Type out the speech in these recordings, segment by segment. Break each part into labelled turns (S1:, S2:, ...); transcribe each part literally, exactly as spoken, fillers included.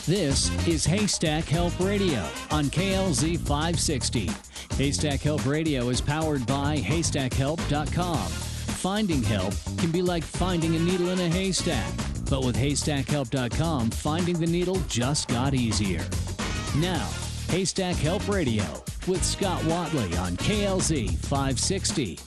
S1: This is Haystack Help Radio on K L Z five sixty. Haystack Help Radio is powered by haystack help dot com. Finding help can be like finding a needle in a haystack, but with haystack help dot com, finding the needle just got easier. Now, Haystack Help Radio with Scott Watley on K L Z five sixty.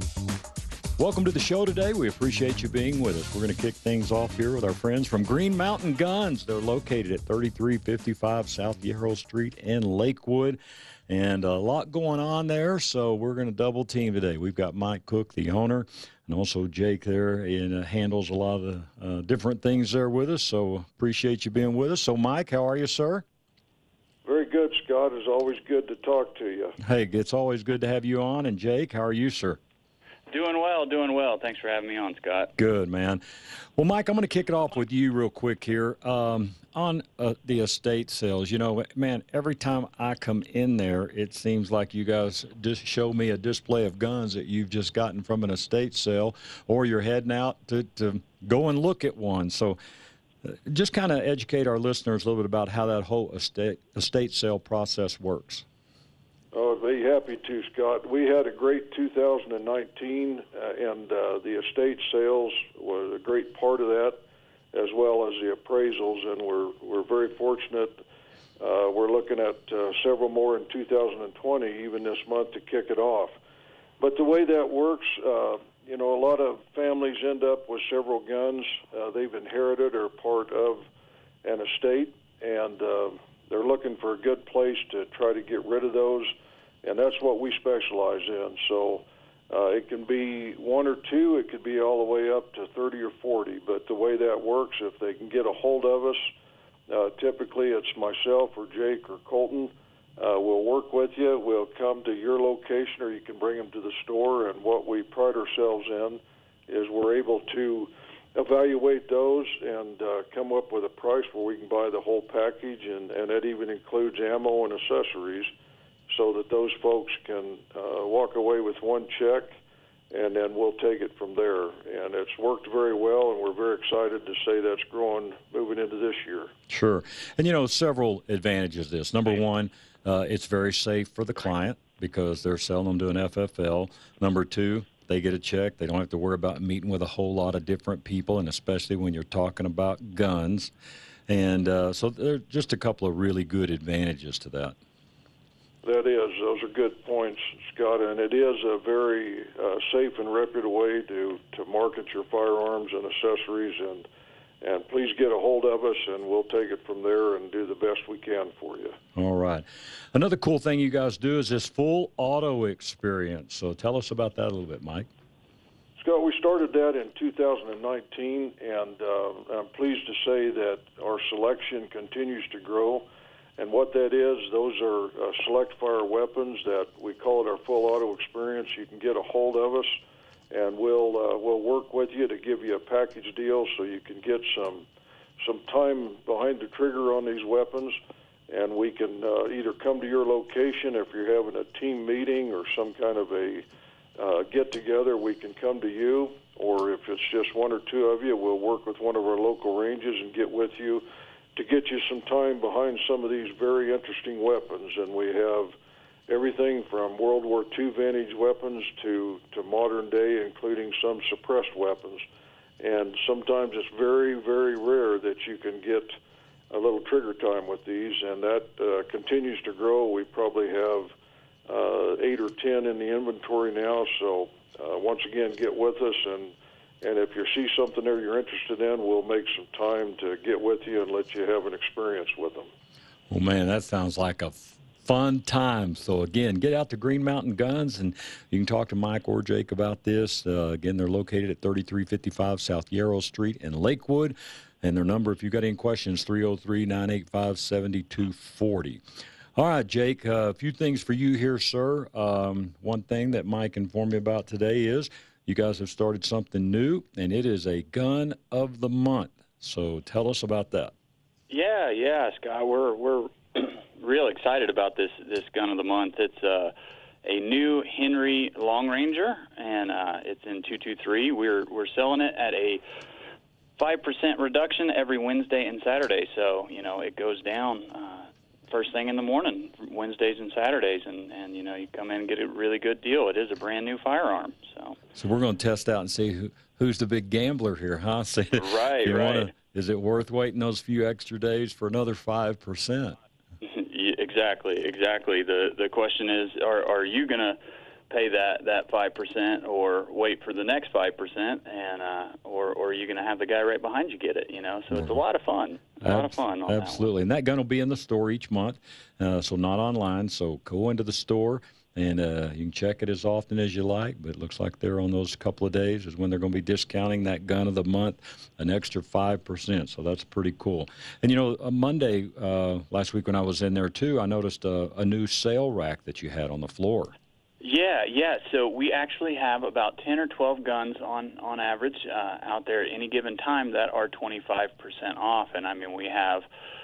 S2: Welcome to the show today. We appreciate you being with us. We're going to kick things off here with our friends from Green Mountain Guns. They're located at thirty-three fifty-five South Yarrow Street in Lakewood. And a lot going on there, so we're going to double team today. We've got Mike Cook, the owner, and also Jake there, and uh, handles a lot of the uh, different things there with us. So appreciate you being with us. So, Mike, how are you, sir?
S3: Very good, Scott. It's always good to talk to you.
S2: Hey, it's always good to have you on. And, Jake, how are you, sir?
S4: Doing well, doing well. Thanks for having me on, Scott.
S2: Good, man. Well, Mike, I'm going to kick it off with you real quick here. Um, on uh, the estate sales, you know, man, every time I come in there, it seems like you guys just show me a display of guns that you've just gotten from an estate sale, or you're heading out to, to go and look at one. So uh, just kind of educate our listeners a little bit about how that whole estate, estate sale process works.
S3: Oh, I'd be happy to, Scott. We had a great two thousand nineteen, uh, and uh, the estate sales was a great part of that, as well as the appraisals, and we're we're very fortunate. Uh, we're looking at uh, several more in two thousand twenty, even this month, to kick it off. But the way that works, uh, you know, a lot of families end up with several guns uh, they've inherited or part of an estate, and uh, they're looking for a good place to try to get rid of those, and that's what we specialize in. So uh, it can be one or two, it could be all the way up to thirty or forty, but the way that works, if they can get a hold of us, uh, typically it's myself or Jake or Colton. Uh, we'll work with you. We'll come to your location, or you can bring them to the store, and what we pride ourselves in is we're able to evaluate those and uh, come up with a price where we can buy the whole package, and, and that even includes ammo and accessories, so that those folks can uh, walk away with one check, and then we'll take it from there. And it's worked very well, and we're very excited to say that's growing moving into this year.
S2: Sure. And, you know, several advantages of this. Number one, uh, it's very safe for the client because they're selling them to an F F L. Number two, they get a check. They don't have to worry about meeting with a whole lot of different people, and especially when you're talking about guns. And uh, so there are just a couple of really good advantages to that.
S3: That is. Those are good points, Scott, and it is a very uh, safe and reputable way to, to market your firearms and accessories, and and please get a hold of us, and we'll take it from there and do the best we can for you.
S2: All right. Another cool thing you guys do is this full auto experience. So tell us about that a little bit, Mike.
S3: Scott, we started that in two thousand nineteen, and uh, I'm pleased to say that our selection continues to grow. And what that is, those are uh, select fire weapons that we call it our full auto experience. You can get a hold of us, and we'll uh, we'll work with you to give you a package deal so you can get some some time behind the trigger on these weapons, and we can uh, either come to your location if you're having a team meeting or some kind of a uh, get-together. We can come to you, or if it's just one or two of you, we'll work with one of our local ranges and get with you to get you some time behind some of these very interesting weapons. And we have everything from World War Two vintage weapons to, to modern day, including some suppressed weapons. And sometimes it's very, very rare that you can get a little trigger time with these, and that uh, continues to grow. We probably have uh, eight or ten in the inventory now, so uh, once again, get with us, and And if you see something there you're interested in, we'll make some time to get with you and let you have an experience with them.
S2: Well, man, that sounds like a fun time. So, again, get out to Green Mountain Guns, and you can talk to Mike or Jake about this. Uh, again, they're located at thirty-three fifty-five South Yarrow Street in Lakewood. And their number, if you've got any questions, three oh three, nine eight five, seven two four oh. All right, Jake, uh, a few things for you here, sir. Um, one thing that Mike informed me about today is you guys have started something new, and it is a Gun of the Month. So tell us about that.
S4: Yeah, yeah, Scott. We're we're real excited about this this Gun of the Month. It's uh, a new Henry Long Ranger, and uh, it's in two two three. We're we're selling it at a five percent reduction every Wednesday and Saturday. So, you know, it goes down uh, first thing in the morning, Wednesdays and Saturdays, and, and, you know, you come in and get a really good deal. It is a brand-new firearm. So
S2: so we're going to test out and see who, who's the big gambler here, huh? See,
S4: right,
S2: you
S4: right.
S2: Wanna, is it worth waiting those few extra days for another five percent?
S4: Exactly, exactly. The the question is, are are you going to pay that that five percent, or wait for the next five percent, and uh, or or are you going to have the guy right behind you get it? You know, so it's a lot of fun. A lot of fun. On
S2: Absolutely,
S4: that
S2: and that gun will be in the store each month, uh, so not online. So go into the store. And uh, you can check it as often as you like, but it looks like they're on those couple of days is when they're going to be discounting that gun of the month, an extra five percent. So that's pretty cool. And, you know, a Monday uh, last week when I was in there, too, I noticed a, a new sale rack that you had on the floor.
S4: Yeah, yeah. So we actually have about ten or twelve guns on, on average uh, out there at any given time that are twenty-five percent off. And, I mean, we have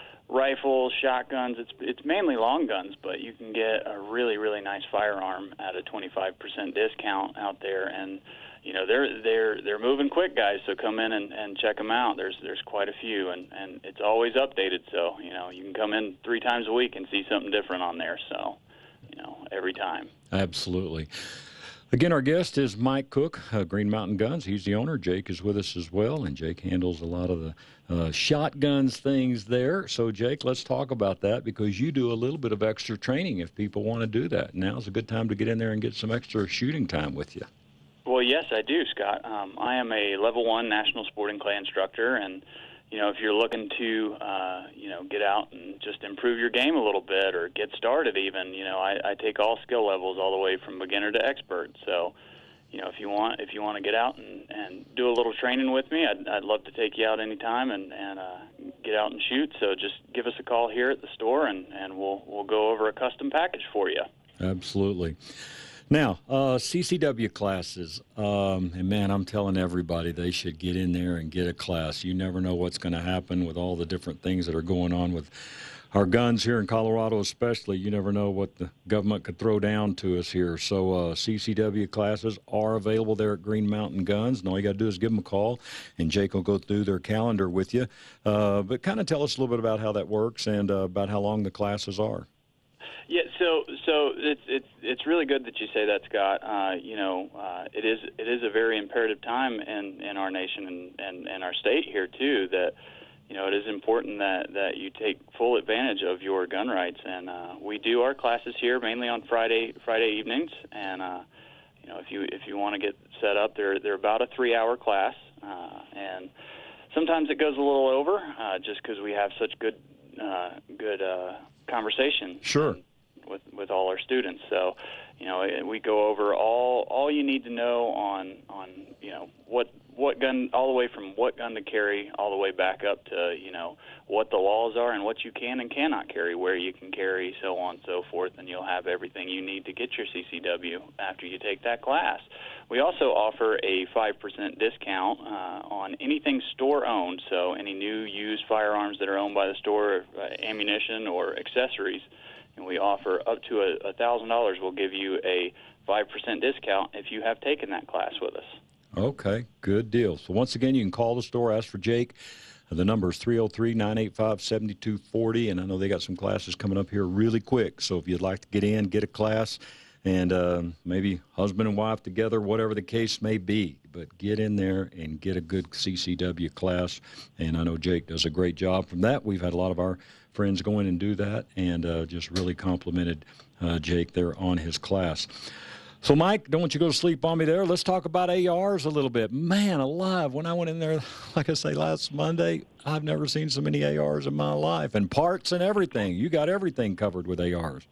S4: rifles, shotguns. It's it's mainly long guns, but you can get a really really nice firearm at a twenty-five percent discount out there, and you know they're they're they're moving quick, guys. So come in and, and check them out. There's there's quite a few, and, and it's always updated. So you know you can come in three times a week and see something different on there. So you know every time.
S2: Absolutely. Again, our guest is Mike Cook, uh, Green Mountain Guns. He's the owner. Jake is with us as well, and Jake handles a lot of the uh, shotguns things there. So, Jake, let's talk about that because you do a little bit of extra training if people want to do that. Now's a good time to get in there and get some extra shooting time with you.
S4: Well, yes, I do, Scott. Um, I am a level one National Sporting Clay instructor, and you know, if you're looking to, uh, you know, get out and just improve your game a little bit or get started even, you know, I, I take all skill levels all the way from beginner to expert. So, you know, if you want if you want to get out and, and do a little training with me, I'd, I'd love to take you out anytime and, and uh, get out and shoot. So just give us a call here at the store, and, and we'll we'll go over a custom package for you.
S2: Absolutely. Now, uh, C C W classes, um, and man, I'm telling everybody they should get in there and get a class. You never know what's going to happen with all the different things that are going on with our guns here in Colorado especially. You never know what the government could throw down to us here. So uh, C C W classes are available there at Green Mountain Guns, and all you got to do is give them a call, and Jake will go through their calendar with you. Uh, but kind of tell us a little bit about how that works and uh, about how long the classes are.
S4: Yeah, so so it's it's it's really good that you say that, Scott. Uh, you know, uh, it is it is a very imperative time in, in our nation and, and, and our state here too. That you know it is important that, that you take full advantage of your gun rights, and uh, we do our classes here mainly on Friday Friday evenings. And uh, you know, if you if you want to get set up, they're they're about a three hour class, uh, and sometimes it goes a little over uh, just because we have such good uh, good uh, conversation.
S2: Sure.
S4: With, with all our students. So, you know, we go over all all you need to know on, on you know, what what gun, all the way from what gun to carry, all the way back up to, you know, what the laws are and what you can and cannot carry, where you can carry, so on and so forth, and you'll have everything you need to get your C C W after you take that class. We also offer a five percent discount uh, on anything store-owned, so any new used firearms that are owned by the store, uh, ammunition or accessories. And we offer up to a one thousand dollars. We'll give you a five percent discount if you have taken that class with us.
S2: Okay, good deal. So once again, you can call the store, ask for Jake. The number is three oh three, nine eight five, seven two four oh, and I know they got some classes coming up here really quick. So if you'd like to get in, get a class, and uh, maybe husband and wife together, whatever the case may be, but get in there and get a good C C W class. And I know Jake does a great job from that. We've had a lot of our friends go in and do that, and uh, just really complimented uh, Jake there on his class. So, Mike, don't want you to go to sleep on me there. Let's talk about A Rs a little bit. Man alive, when I went in there, like I say, last Monday, I've never seen so many A Rs in my life, and parts and everything. You got everything covered with A Rs.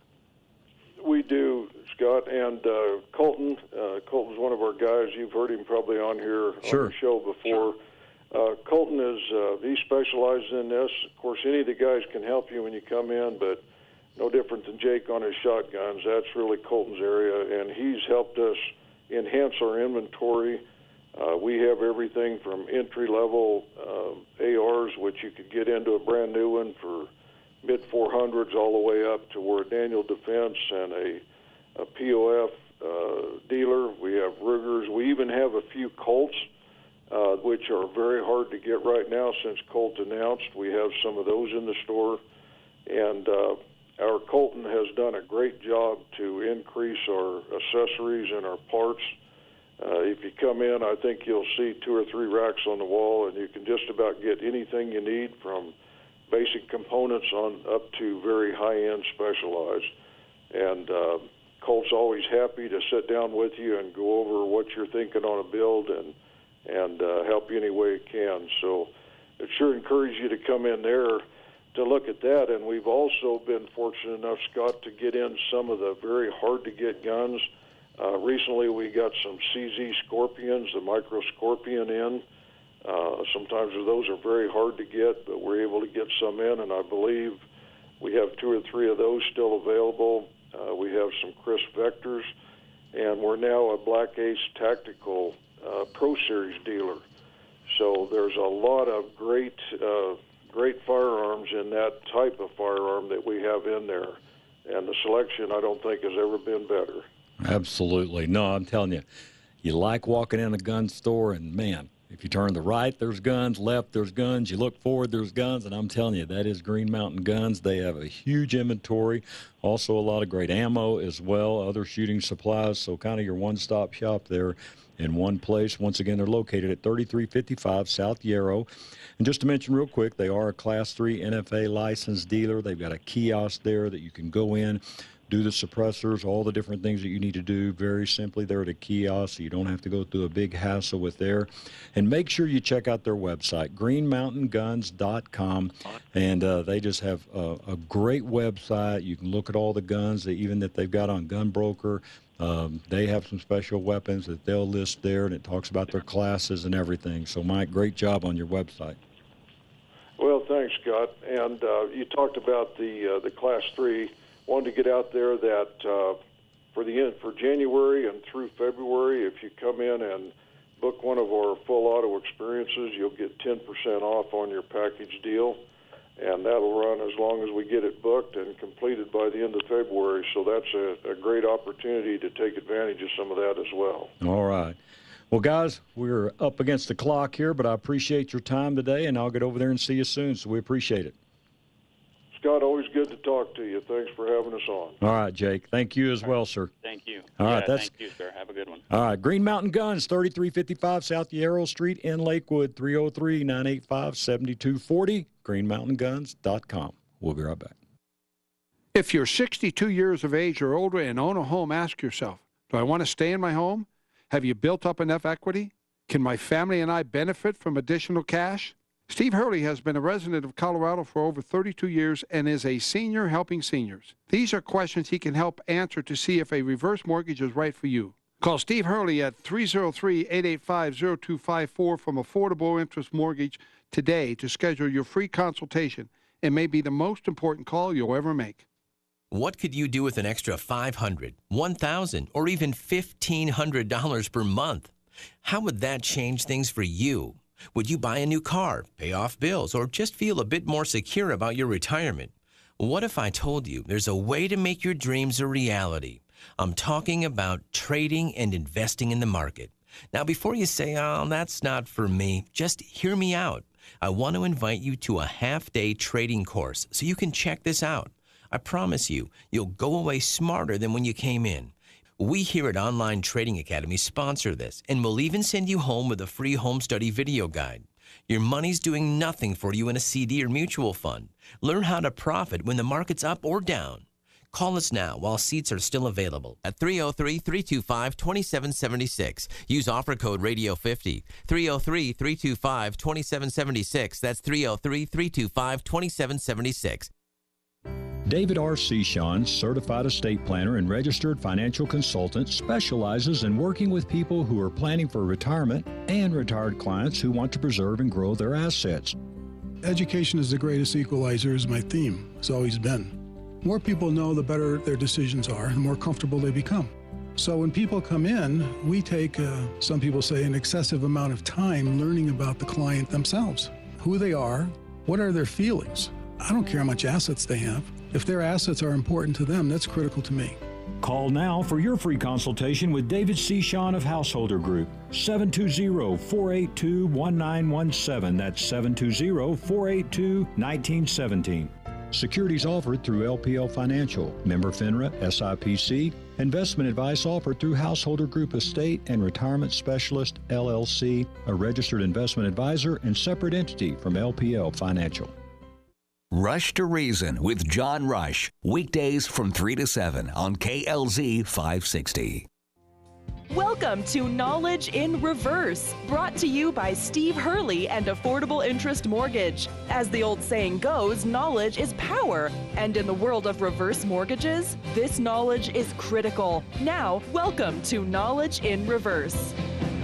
S2: We
S3: do, Scott, and uh, Colton. Uh, Colton's one of our guys. You've heard him probably on here
S2: sure.
S3: on the show before. Uh, Colton is, uh, he specializes in this. Of course, any of the guys can help you when you come in, but no different than Jake on his shotguns. That's really Colton's area, and he's helped us enhance our inventory. Uh, we have everything from entry-level uh, A Rs, which you could get into a brand new one for mid four hundreds, all the way up to where Daniel Defense and a, a P O F uh, dealer. We have Rugers. We even have a few Colts. uh, which are very hard to get right now since Colt announced. We have some of those in the store. And uh, our Colton has done a great job to increase our accessories and our parts. Uh, if you come in, I think you'll see two or three racks on the wall, and you can just about get anything you need, from basic components on up to very high-end specialized. And uh, Colt's always happy to sit down with you and go over what you're thinking on a build and and uh, help you any way it can. So it sure encourage you to come in there to look at that. And we've also been fortunate enough, Scott, to get in some of the very hard-to-get guns. Uh, recently we got some C Z Scorpions, the Micro Scorpion in. Uh, sometimes those are very hard to get, but we're able to get some in, and I believe we have two or three of those still available. Uh, we have some Crisp Vectors, and we're now a Black Ace Tactical uh, Pro Series dealer. So there's a lot of great, uh, great firearms in that type of firearm that we have in there, and the selection I don't think has ever been better.
S2: Absolutely. No, I'm telling you, you like walking in a gun store, and man, if you turn to the right, there's guns. Left, there's guns. You look forward, there's guns. And I'm telling you, that is Green Mountain Guns. They have a huge inventory. Also a lot of great ammo as well, other shooting supplies. So kind of your one-stop shop there in one place. Once again, they're located at thirty-three fifty-five South Yarrow. And just to mention real quick, they are a Class three N F A licensed dealer. They've got a kiosk there that you can go in, do the suppressors, all the different things that you need to do very simply there at a kiosk, so you don't have to go through a big hassle with there. And make sure you check out their website, green mountain guns dot com. And uh, they just have a, a great website. You can look at all the guns that even that they've got on Gunbroker. Um, they have some special weapons that they'll list there, and it talks about their classes and everything. So, Mike, great job on your website.
S3: Well, thanks, Scott. And uh, you talked about the uh, the Class three. Wanted to get out there that uh, for the end, for January and through February, if you come in and book one of our full auto experiences, you'll get ten percent off on your package deal, and that'll run as long as we get it booked and completed by the end of February. So that's a, a great opportunity to take advantage of some of that as well.
S2: All right. Well, guys, we're up against the clock here, but I appreciate your time today, and I'll get over there and see you soon, so we appreciate it.
S3: Scott, always good to talk to you. Thanks for having us on.
S2: All right, Jake. Thank you as well, sir.
S4: Thank you.
S2: All
S4: yeah,
S2: right, that's
S4: thank you, sir. Have a good one.
S2: All right, Green Mountain Guns, thirty-three fifty-five South Yarrow Street in Lakewood, three oh three, nine eight five, seven two four oh, green mountain guns dot com. We'll be right back.
S5: If you're sixty-two years of age or older and own a home, ask yourself, do I want to stay in my home? Have you built up enough equity? Can my family and I benefit from additional cash? Steve Hurley has been a resident of Colorado for over thirty-two years and is a senior helping seniors. These are questions he can help answer to see if a reverse mortgage is right for you. Call Steve Hurley at three oh three, eight eight five, oh two five four from Affordable Interest Mortgage today to schedule your free consultation. It may be the most important call you'll ever make.
S6: What could you do with an extra five hundred dollars, one thousand dollars, or even fifteen hundred dollars per month? How would that change things for you? Would you buy a new car, pay off bills, or just feel a bit more secure about your retirement? What if I told you there's a way to make your dreams a reality? I'm talking about trading and investing in the market. Now, before you say, oh, that's not for me, just hear me out. I want to invite you to a half-day trading course so you can check this out. I promise you, you'll go away smarter than when you came in. We here at Online Trading Academy sponsor this, and we'll even send you home with a free home study video guide. Your money's doing nothing for you in a C D or mutual fund. Learn how to profit when the market's up or down. Call us now while seats are still available at three oh three, three two five, two seven seven six. Use offer code radio fifty. three oh three, three two five, two seven seven six. That's three oh three, three two five, two seven seven six.
S2: David R. Sechon, certified estate planner and registered financial consultant, specializes in working with people who are planning for retirement and retired clients who want to preserve and grow their assets.
S7: Education is the greatest equalizer is my theme. It's always been. More people know, the better their decisions are, the more comfortable they become. So when people come in, we take, uh, some people say, an excessive amount of time learning about the client themselves, who they are, what are their feelings. I don't care how much assets they have. If their assets are important to them, that's critical to me.
S8: Call now for your free consultation with David C. Shawn of Householder Group. seven two zero, four eight two, one nine one seven. That's seven two zero, four eight two, one nine one seven.
S2: Securities offered through L P L Financial, member FINRA, S I P C. Investment advice offered through Householder Group Estate and Retirement Specialist, L L C, a registered investment advisor and separate entity from L P L Financial.
S9: Rush to Reason with John Rush, weekdays from three to seven on K L Z five sixty.
S10: Welcome to Knowledge in Reverse, brought to you by Steve Hurley and Affordable Interest Mortgage. As the old saying goes, knowledge is power. And in the world of reverse mortgages, this knowledge is critical. Now, welcome to Knowledge in Reverse.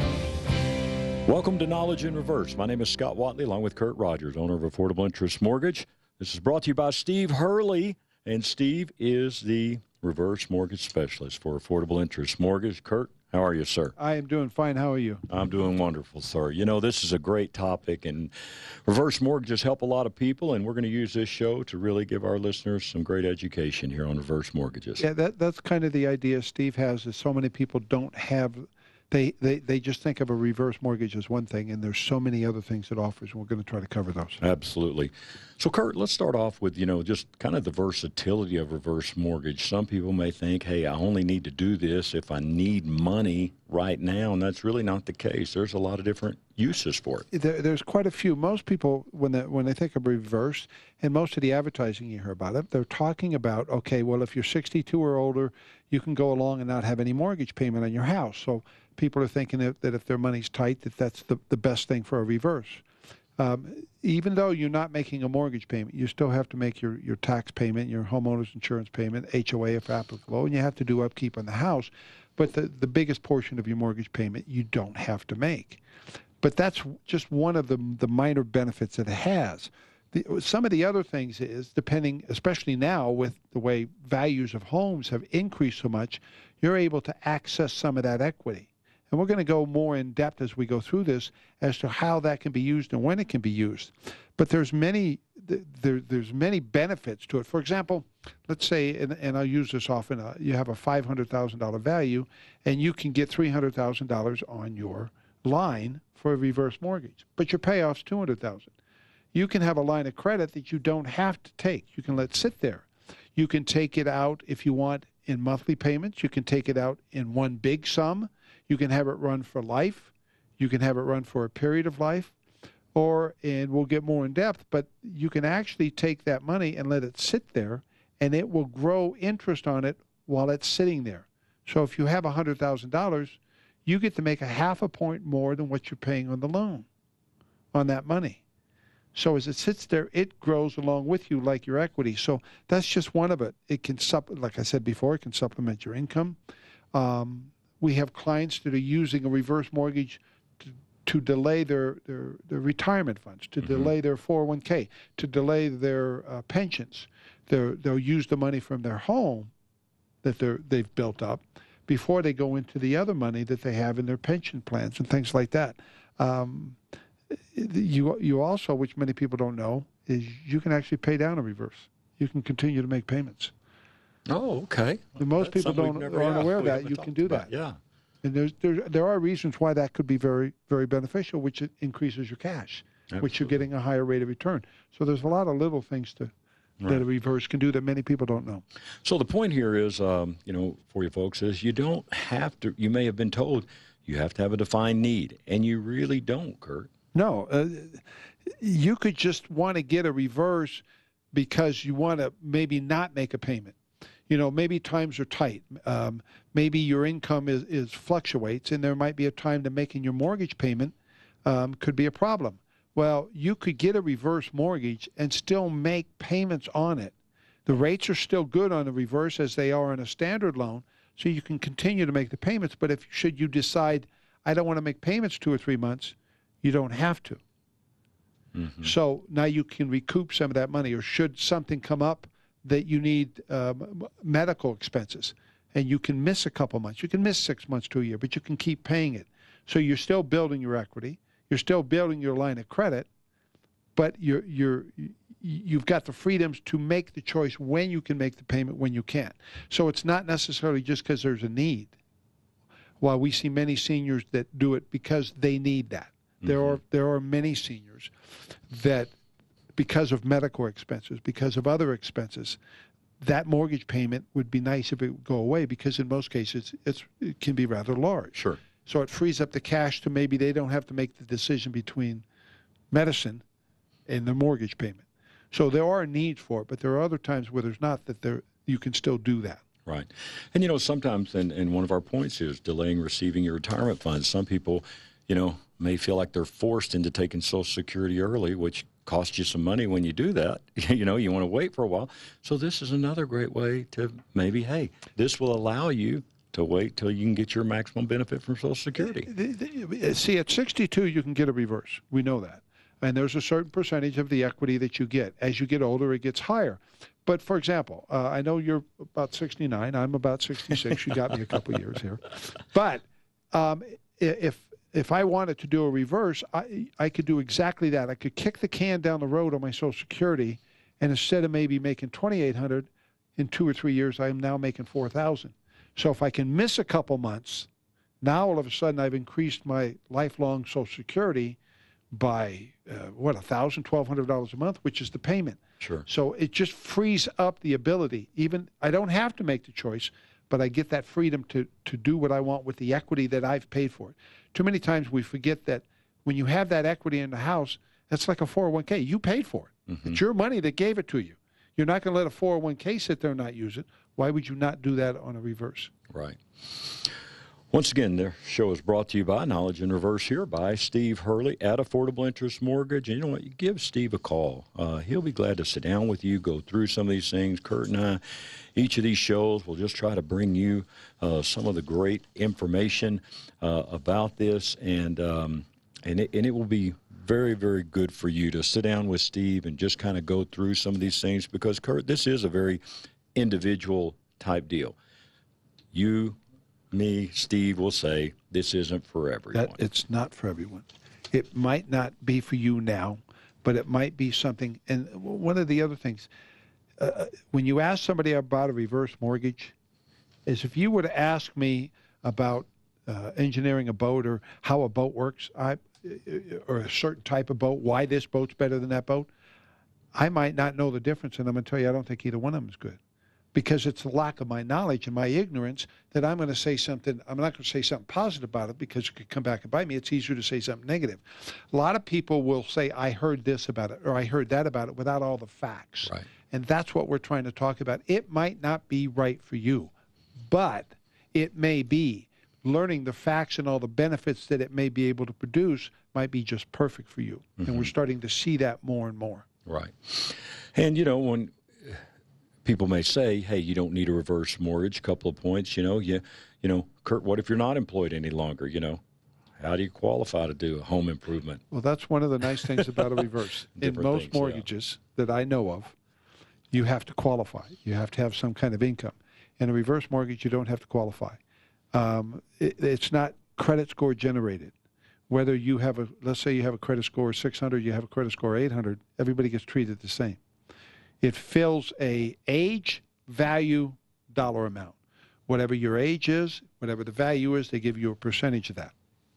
S2: Welcome to Knowledge in Reverse. My name is Scott Watley, along with Kurt Rogers, owner of Affordable Interest Mortgage. This is brought to you by Steve Hurley, and Steve is the reverse mortgage specialist for Affordable Interest Mortgage. Kurt, how are you, sir?
S5: I am doing fine. How are you?
S2: I'm doing wonderful, sir. You know, this is a great topic, and reverse mortgages help a lot of people, and we're going to use this show to really give our listeners some great education here on reverse mortgages.
S5: Yeah, that that's kind of the idea Steve has, is so many people don't have, they, they, they just think of a reverse mortgage as one thing, and there's so many other things it offers, and we're going to try to cover those.
S2: Absolutely. So, Kurt, let's start off with, you know, just kind of the versatility of reverse mortgage. Some people may think, hey, I only need to do this if I need money right now, and that's really not the case. There's a lot of different uses for it.
S5: There, there's quite a few. Most people, when they, when they think of reverse, and most of the advertising you hear about it, they're talking about, okay, well, if you're sixty-two or older, you can go along and not have any mortgage payment on your house. So people are thinking that, that if their money's tight, that that's the, the best thing for a reverse. Um, even though you're not making a mortgage payment, you still have to make your, your tax payment, your homeowner's insurance payment, H O A if applicable, and you have to do upkeep on the house. But the, the biggest portion of your mortgage payment you don't have to make. But that's just one of the, the minor benefits that it has. The, some of the other things is, depending, especially now with the way values of homes have increased so much, you're able to access some of that equity. And we're going to go more in depth as we go through this as to how that can be used and when it can be used. But there's many there, there's many benefits to it. For example, let's say, and, and I'll use this often, uh, you have a five hundred thousand dollars value, and you can get three hundred thousand dollars on your line for a reverse mortgage, but your payoff's two hundred thousand dollars. You can have a line of credit that you don't have to take. You can let sit there. You can take it out if you want in monthly payments. You can take it out in one big sum. You can have it run for life. You can have it run for a period of life. Or, and we'll get more in depth, but you can actually take that money and let it sit there, and it will grow interest on it while it's sitting there. So if you have one hundred thousand dollars, you get to make a half a point more than what you're paying on the loan on that money. So as it sits there, it grows along with you like your equity. So that's just one of it. It can, supp- like I said before, it can supplement your income. Um, we have clients that are using a reverse mortgage to, to delay their, their, their retirement funds, to mm-hmm. delay their four oh one k, to delay their uh, pensions. They're, they'll use the money from their home that they're, they've built up before they go into the other money that they have in their pension plans and things like that. Um, you, you also, which many people don't know, is you can actually pay down a reverse. You can continue to make payments.
S2: Oh, okay.
S5: And most
S2: That's
S5: people don't
S2: never,
S5: aren't
S2: yeah,
S5: aware of that. You can do
S2: about.
S5: that.
S2: Yeah.
S5: And there's, there, there are reasons why that could be very, very beneficial, which it increases your cash, Absolutely. Which you're getting a higher rate of return. So there's a lot of little things to right. that a reverse can do that many people don't know.
S2: So the point here is, um, you know, for you folks, is you don't have to, you may have been told you have to have a defined need, and you really don't, Kurt.
S5: No. Uh, you could just want to get a reverse because you want to maybe not make a payment. You know, maybe times are tight. Um, maybe your income is, is fluctuates, and there might be a time to making your mortgage payment um, could be a problem. Well, you could get a reverse mortgage and still make payments on it. The rates are still good on the reverse as they are on a standard loan, so you can continue to make the payments. But if should you decide, I don't want to make payments two or three months, you don't have to. Mm-hmm. So now you can recoup some of that money, or should something come up that you need um, medical expenses, and you can miss a couple months. You can miss six months to a year, but you can keep paying it. So you're still building your equity. You're still building your line of credit, but you're you're you've got the freedoms to make the choice when you can make the payment, when you can't. So it's not necessarily just because there's a need. While we see many seniors that do it because they need that. Mm-hmm. There are there are many seniors that, because of medical expenses, because of other expenses, that mortgage payment would be nice if it would go away, because in most cases it's, it can be rather large.
S2: Sure.
S5: So it frees up the cash to maybe they don't have to make the decision between medicine and the mortgage payment. So there are needs for it, but there are other times where there's not, that there you can still do that.
S2: Right. And, you know, sometimes, and, and one of our points is delaying receiving your retirement funds. Some people, you know, may feel like they're forced into taking Social Security early, which costs you some money when you do that. You know, you want to wait for a while. So this is another great way to maybe, hey, this will allow you to wait till you can get your maximum benefit from Social Security.
S5: See, at sixty-two, you can get a reverse. We know that. And there's a certain percentage of the equity that you get. As you get older, it gets higher. But, for example, uh, I know you're about sixty-nine. I'm about sixty-six. You got me a couple of years here. But um, if if I wanted to do a reverse, I, I could do exactly that. I could kick the can down the road on my Social Security, and instead of maybe making twenty-eight hundred dollars, in two or three years, I am now making four thousand dollars. So if I can miss a couple months, now all of a sudden I've increased my lifelong Social Security by, uh, what, one thousand dollars, twelve hundred dollars a month, which is the payment.
S2: Sure.
S5: So it just frees up the ability. Even I don't have to make the choice, but I get that freedom to, to do what I want with the equity that I've paid for it. Too many times we forget that when you have that equity in the house, that's like a four oh one K. You paid for it. Mm-hmm. It's your money that gave it to you. You're not going to let a four oh one K sit there and not use it. Why would you not do that on a reverse?
S2: Right. Once again, the show is brought to you by Knowledge in Reverse here by Steve Hurley at Affordable Interest Mortgage. And you know what? You give Steve a call. Uh, he'll be glad to sit down with you, go through some of these things. Kurt and I, each of these shows, will just try to bring you uh, some of the great information uh, about this. And, um, and, it, and it will be very, very good for you to sit down with Steve and just kind of go through some of these things, because, Kurt, this is a very individual type deal. You, me, Steve will say this isn't for everyone.
S5: That, it's not for everyone. It might not be for you now, but it might be something. And one of the other things, uh, when you ask somebody about a reverse mortgage, is if you were to ask me about uh, engineering a boat or how a boat works, I, or a certain type of boat, why this boat's better than that boat, I might not know the difference, and I'm going to tell you I don't think either one of them is good. Because it's the lack of my knowledge and my ignorance that I'm going to say something. I'm not going to say something positive about it because it could come back and bite me. It's easier to say something negative. A lot of people will say, I heard this about it, or I heard that about it, without all the facts.
S2: Right.
S5: And that's what we're trying to talk about. It might not be right for you, but it may be. Learning the facts and all the benefits that it may be able to produce might be just perfect for you. Mm-hmm. And we're starting to see that more and more.
S2: Right. And, you know, when people may say, hey, you don't need a reverse mortgage, couple of points, you know, you, you know, Kurt, what if you're not employed any longer, you know? How do you qualify to do a home improvement?
S5: Well, that's one of the nice things about a reverse. In most
S2: things,
S5: mortgages
S2: yeah.
S5: that I know of, you have to qualify. You have to have some kind of income. In a reverse mortgage, you don't have to qualify. Um, it, it's not credit score generated. Whether you have a, let's say you have a credit score of six hundred, you have a credit score of eight hundred, everybody gets treated the same. It fills a age, value, dollar amount. Whatever your age is, whatever the value is, they give you a percentage of that.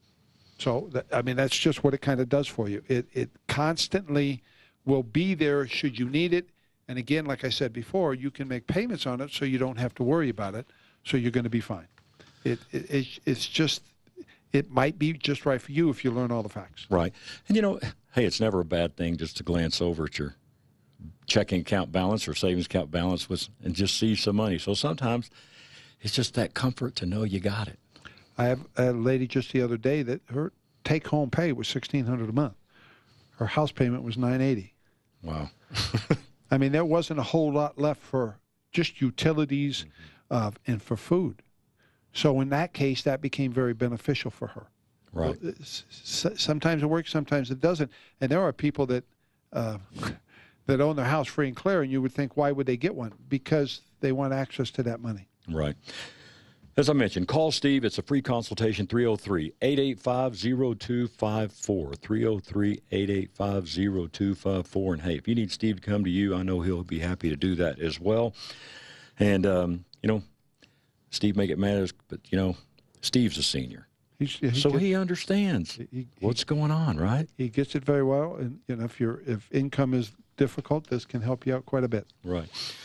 S5: So, that, I mean, that's just what it kind of does for you. It, it constantly will be there should you need it. And again, like I said before, you can make payments on it so you don't have to worry about it, so you're going to be fine. It, it, it's just, it might be just right for you if you learn all the facts.
S2: Right. And, you know, hey, it's never a bad thing just to glance over at your checking account balance or savings account balance with, and just see some money. So sometimes it's just that comfort to know you got it.
S5: I have a lady just the other day that her take-home pay was sixteen hundred dollars a month. Her house payment was nine hundred eighty
S2: dollars.
S5: Wow. I mean, there wasn't a whole lot left for just utilities mm-hmm. uh, and for food. So in that case, that became very beneficial for her.
S2: Right.
S5: Sometimes it works, sometimes it doesn't. And there are people that uh, that own their house free and clear, and you would think, why would they get one? Because they want access to that money.
S2: Right. As I mentioned, call Steve. It's a free consultation, three oh three, eight eight five, oh two five four, three oh three, eight eight five, oh two five four. And, hey, if you need Steve to come to you, I know he'll be happy to do that as well. And, um, you know, Steve may get mad, but, you know, Steve's a senior.
S5: He's, he
S2: so
S5: gets,
S2: he understands he, he, what's going on, right?
S5: He gets it very well. And, you know, if, you're, if income is difficult, this can help you out quite a bit.
S2: Right.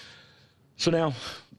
S2: So now,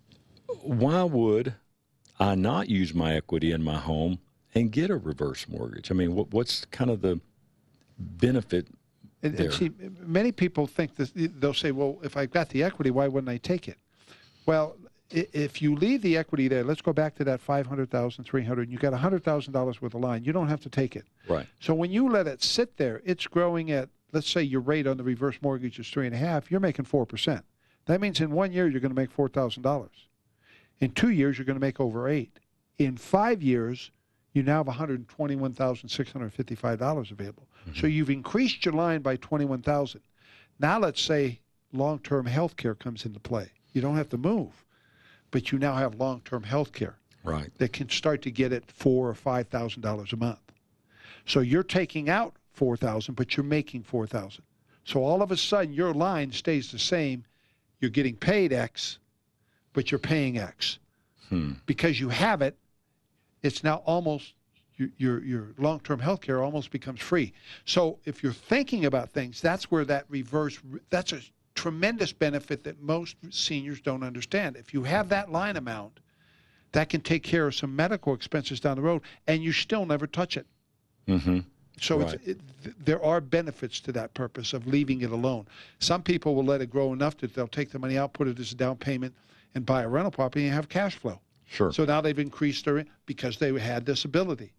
S2: why would I not use my equity in my home and get a reverse mortgage? I mean, what, what's kind of the benefit
S5: and,
S2: there?
S5: And see, many people think this, they'll say, well, if I've got the equity, why wouldn't I take it? Well, if you leave the equity there, let's go back to that five hundred thousand dollars, three hundred thousand dollars, and you got one hundred thousand dollars worth of line, you don't have to take it.
S2: Right.
S5: So when you let it sit there, it's growing at, let's say your rate on the reverse mortgage is three and a half, you're making four percent. That means in one year, you're going to make four thousand dollars. In two years, you're going to make over eight. In five years, you now have one hundred twenty-one thousand six hundred fifty-five dollars available. Mm-hmm. So you've increased your line by twenty-one thousand dollars. Now let's say long-term health care comes into play. You don't have to move, but you now have long-term health care.
S2: Right.
S5: That can start to get at four thousand or five thousand dollars a month. So you're taking out four thousand dollars, but you're making four thousand dollars. So all of a sudden, your line stays the same. You're getting paid X, but you're paying X.
S2: Hmm.
S5: Because you have it, it's now almost, your, your, your long-term health care almost becomes free. So if you're thinking about things, that's where that reverse, that's a tremendous benefit that most seniors don't understand. If you have that line amount, that can take care of some medical expenses down the road, and you still never touch it.
S2: Mm-hmm.
S5: So
S2: right.
S5: it's, it, th- there are benefits to that purpose of leaving it alone. Some people will let it grow enough that they'll take the money out, put it as a down payment, and buy a rental property and have cash flow.
S2: Sure.
S5: So now they've increased their because they had this ability.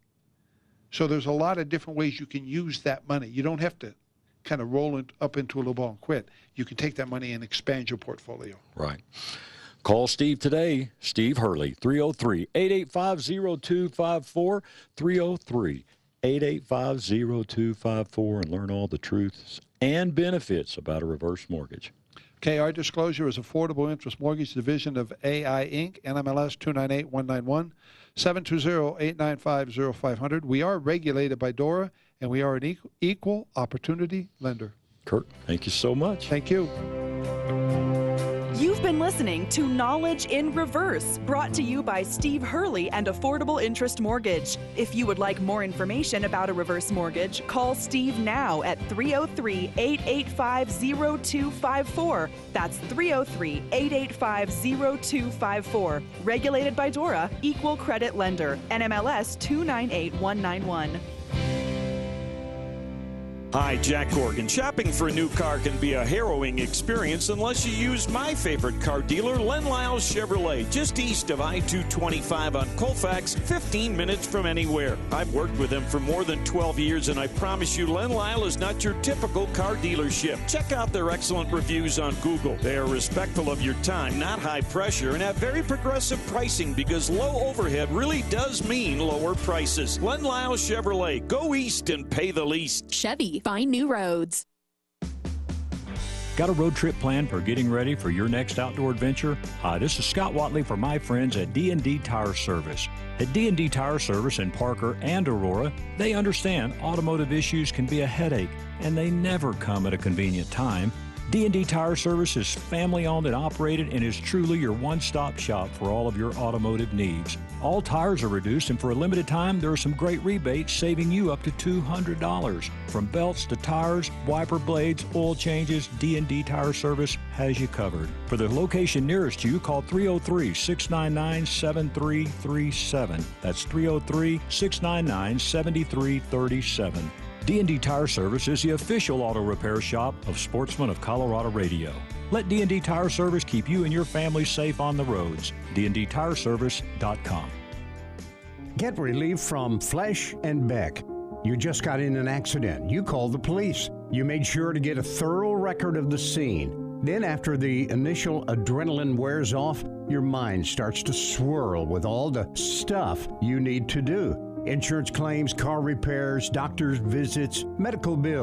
S5: So there's a lot of different ways you can use that money. You don't have to kind of roll it up into a little ball and quit. You can take that money and expand your portfolio.
S2: Right. Call Steve today, Steve Hurley, three oh three, eight eight five, oh two five four, three oh three, eight eight five, oh two five four, and learn all the truths and benefits about a reverse mortgage.
S5: Okay, our disclosure is Affordable Interest Mortgage Division of A I Incorporated, N M L S two nine eight one nine one, seven two zero, eight nine five, zero five zero zero. We are regulated by DORA, and we are an equal, equal opportunity lender.
S2: Kurt, thank you so much.
S5: Thank you.
S10: You've been listening to Knowledge in Reverse, brought to you by Steve Hurley and Affordable Interest Mortgage. If you would like more information about a reverse mortgage, call Steve now at three oh three, eight eight five, oh two five four. That's three oh three, eight eight five, oh two five four. Regulated by DORA, Equal Credit Lender, N M L S two nine eight one nine one.
S11: Hi, Jack Corgan. Shopping for a new car can be a harrowing experience unless you use my favorite car dealer, Len Lyles Chevrolet, just east of I two twenty-five on Colfax, fifteen minutes from anywhere. I've worked with them for more than twelve years, and I promise you, Len Lyle is not your typical car dealership. Check out their excellent reviews on Google. They are respectful of your time, not high pressure, and have very progressive pricing because low overhead really does mean lower prices. Len Lyles Chevrolet. Go east and pay the least.
S12: Chevy. Find new roads.
S8: Got a road trip planned for getting ready for your next outdoor adventure? Hi, this is Scott Watley for my friends at D and D Tire Service. At D and D Tire Service in Parker and Aurora, they understand automotive issues can be a headache, and they never come at a convenient time. D and D Tire Service is family-owned and operated and is truly your one-stop shop for all of your automotive needs. All tires are reduced, and for a limited time, there are some great rebates saving you up to two hundred dollars. From belts to tires, wiper blades, oil changes, D and D Tire Service has you covered. For the location nearest you, call three oh three, six nine nine, seven three three seven. That's three oh three, six nine nine, seven three three seven. D and D Tire Service is the official auto repair shop of Sportsman of Colorado Radio. Let D and D Tire Service keep you and your family safe on the roads. D and D Tire Service dot com.
S13: Get relief from Flesh and Beck. You just got in an accident. You called the police. You made sure to get a thorough record of the scene. Then after the initial adrenaline wears off, your mind starts to swirl with all the stuff you need to do. Insurance claims, car repairs, doctor's visits, medical bills.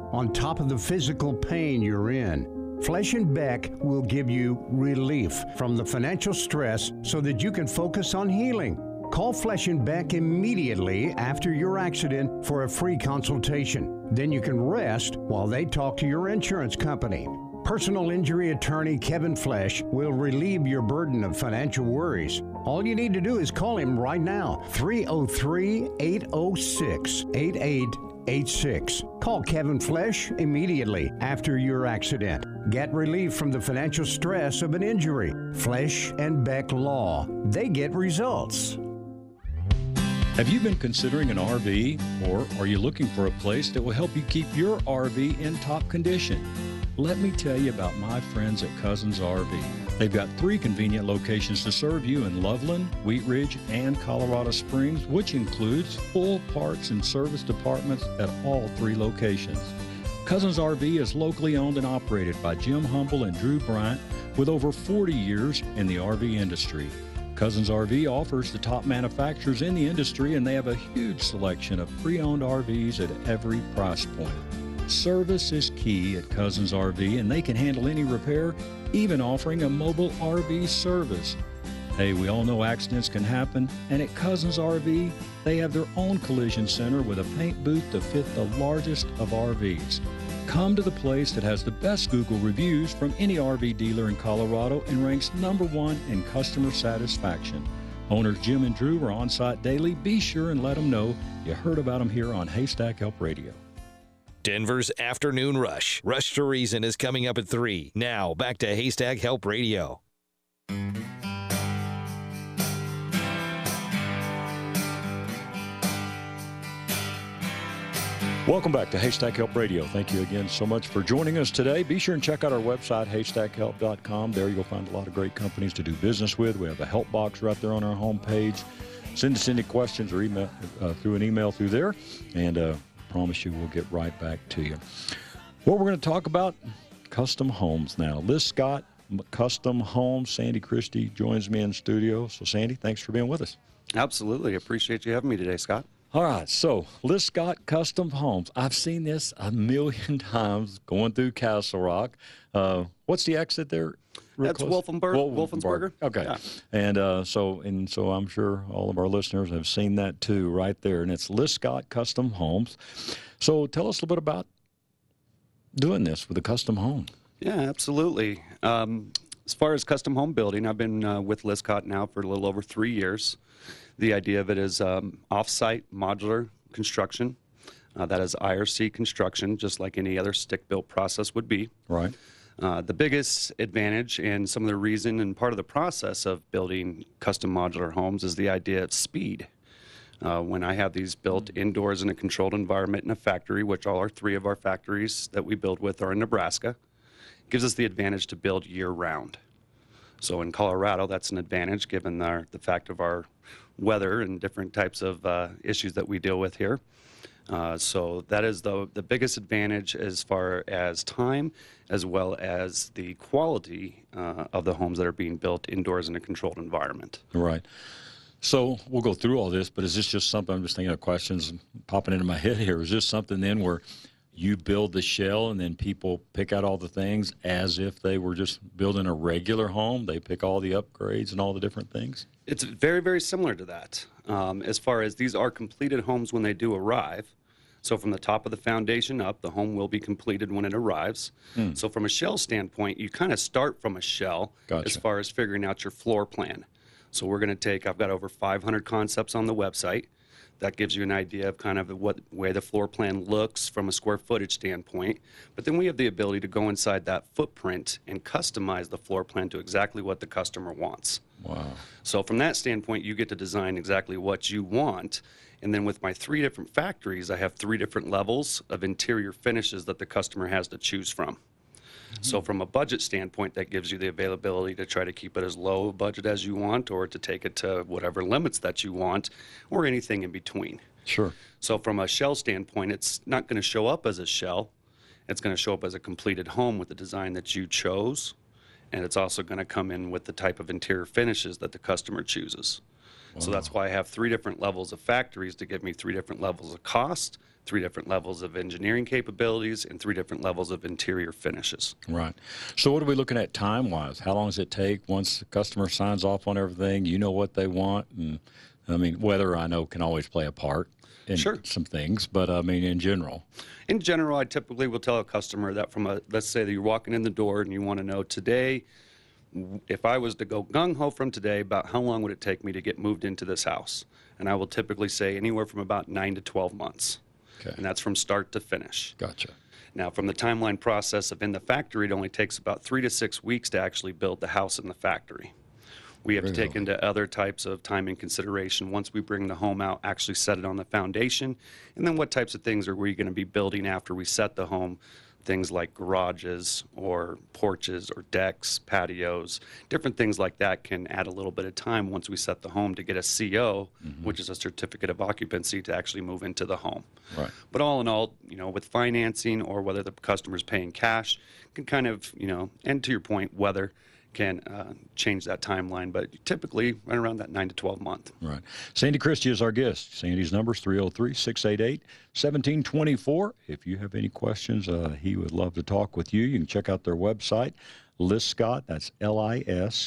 S13: on top of the physical pain you're in. Flesh and Beck will give you relief from the financial stress so that you can focus on healing. Call Flesh and Beck immediately after your accident for a free consultation. Then you can rest while they talk to your insurance company. Personal injury attorney Kevin Flesh will relieve your burden of financial worries. All you need to do is call him right now, three oh three, eight oh six, eight eight eight six. Call Kevin Flesh immediately after your accident. Get relief from the financial stress of an injury. Flesh and Beck Law. They get results.
S2: Have you been considering an R V, or are you looking for a place that will help you keep your R V in top condition? Let me tell you about my friends at Cousins R V. They've got three convenient locations to serve you in Loveland, Wheat Ridge, and Colorado Springs, which includes full parts and service departments at all three locations. Cousins R V is locally owned and operated by Jim Humble and Drew Bryant with over forty years in the R V industry. Cousins R V offers the top manufacturers in the industry, and they have a huge selection of pre-owned R Vs at every price point. Service is key at Cousins R V, and they can handle any repair, even offering a mobile R V service. Hey, we all know accidents can happen, and at Cousins R V, they have their own collision center with a paint booth to fit the largest of R Vs. Come to the place that has the best Google reviews from any R V dealer in Colorado and ranks number one in customer satisfaction. Owners Jim and Drew are on site daily. Be sure and let them know you heard about them here on Haystack Help Radio.
S14: Denver's Afternoon Rush. Rush to Reason is coming up at three. Now, back to Haystack Help Radio.
S2: Welcome back to Haystack Help Radio. Thank you again so much for joining us today. Be sure and check out our website, haystack help dot com. There you'll find a lot of great companies to do business with. We have a help box right there on our homepage. Send us any questions or email uh, through an email through there, and uh, promise you we'll get right back to you. What we're going to talk about, custom homes now. Liz Scott, Custom Homes. Sandy Christie joins me in studio. So, Sandy, thanks for being with us.
S15: Absolutely. Appreciate you having me today, Scott.
S2: All right, so Liz Scott Custom Homes. I've seen this a million times going through Castle Rock. Uh, what's the exit there?
S15: That's Wolfenburg, Wolfensberger.
S2: Okay,
S15: yeah.
S2: and uh, so and so I'm sure all of our listeners have seen that too, right there. And it's Liz Scott Custom Homes. So tell us a little bit about doing this with a custom home.
S15: Yeah, absolutely. Um, as far as custom home building, I've been uh, with Liz Scott now for a little over three years. The idea of it is um, off-site modular construction. Uh, that is I R C construction, just like any other stick-built process would be.
S2: Right.
S15: Uh, the biggest advantage and some of the reason and part of the process of building custom modular homes is the idea of speed. Uh, when I have these built indoors in a controlled environment in a factory, which all our three of our factories that we build with are in Nebraska, it gives us the advantage to build year-round. So in Colorado, that's an advantage given our, the fact of our weather and different types of uh, issues that we deal with here. Uh, so that is the, the biggest advantage as far as time, as well as the quality uh, of the homes that are being built indoors in a controlled environment.
S2: Right. So we'll go through all this, but is this just something, I'm just thinking of questions popping into my head here, is this something then where you build the shell and then people pick out all the things as if they were just building a regular home? They pick all the upgrades and all the different things?
S15: It's very, very similar to that. Um, as far as these are completed homes when they do arrive. So from the top of the foundation up, the home will be completed when it arrives. Hmm. So from a shell standpoint, you kind of start from a shell
S2: Gotcha.
S15: As far as figuring out your floor plan. So we're going to take, I've got over five hundred concepts on the website. That gives you an idea of kind of what way the floor plan looks from a square footage standpoint. But then we have the ability to go inside that footprint and customize the floor plan to exactly what the customer wants.
S2: Wow.
S15: So from that standpoint, you get to design exactly what you want. And then with my three different factories, I have three different levels of interior finishes that the customer has to choose from. Mm-hmm. So from a budget standpoint, that gives you the availability to try to keep it as low budget as you want, or to take it to whatever limits that you want, or anything in between.
S2: Sure.
S15: So from a shell standpoint, it's not going to show up as a shell. It's going to show up as a completed home with the design that you chose. And it's also going to come in with the type of interior finishes that the customer chooses. Wow. So that's why I have three different levels of factories to give me three different levels of cost, three different levels of engineering capabilities, and three different levels of interior finishes.
S2: Right. So what are we looking at time-wise? How long does it take once the customer signs off on everything? You know what they want, and I mean, weather I know can always play a part in
S15: Sure.
S2: some things, but I mean, in general.
S15: In general, I typically will tell a customer that from a, let's say that you're walking in the door and you want to know today, if I was to go gung-ho from today, about how long would it take me to get moved into this house? And I will typically say anywhere from about nine to twelve months.
S2: Okay.
S15: And that's from start to finish.
S2: Gotcha.
S15: Now, from the timeline process of in the factory, it only takes about three to six weeks to actually build the house in the factory. We have to take into other types of time and consideration once we bring the home out, actually set it on the foundation, and then what types of things are we going to be building after we set the home. Things like garages or porches or decks, patios, different things like that can add a little bit of time once we set the home to get a C O, mm-hmm. which is a certificate of occupancy, to actually move into the home.
S2: Right.
S15: But all in all, you know, with financing or whether the customer's paying cash, can kind of, you know, and to your point, weather can uh, change that timeline, but typically right around that nine to twelve month.
S2: Right. Sandy Christie is our guest. Sandy's number is three oh three, six eight eight, one seven two four. If you have any questions, uh, he would love to talk with you. You can check out their website, Liscott, that's L I S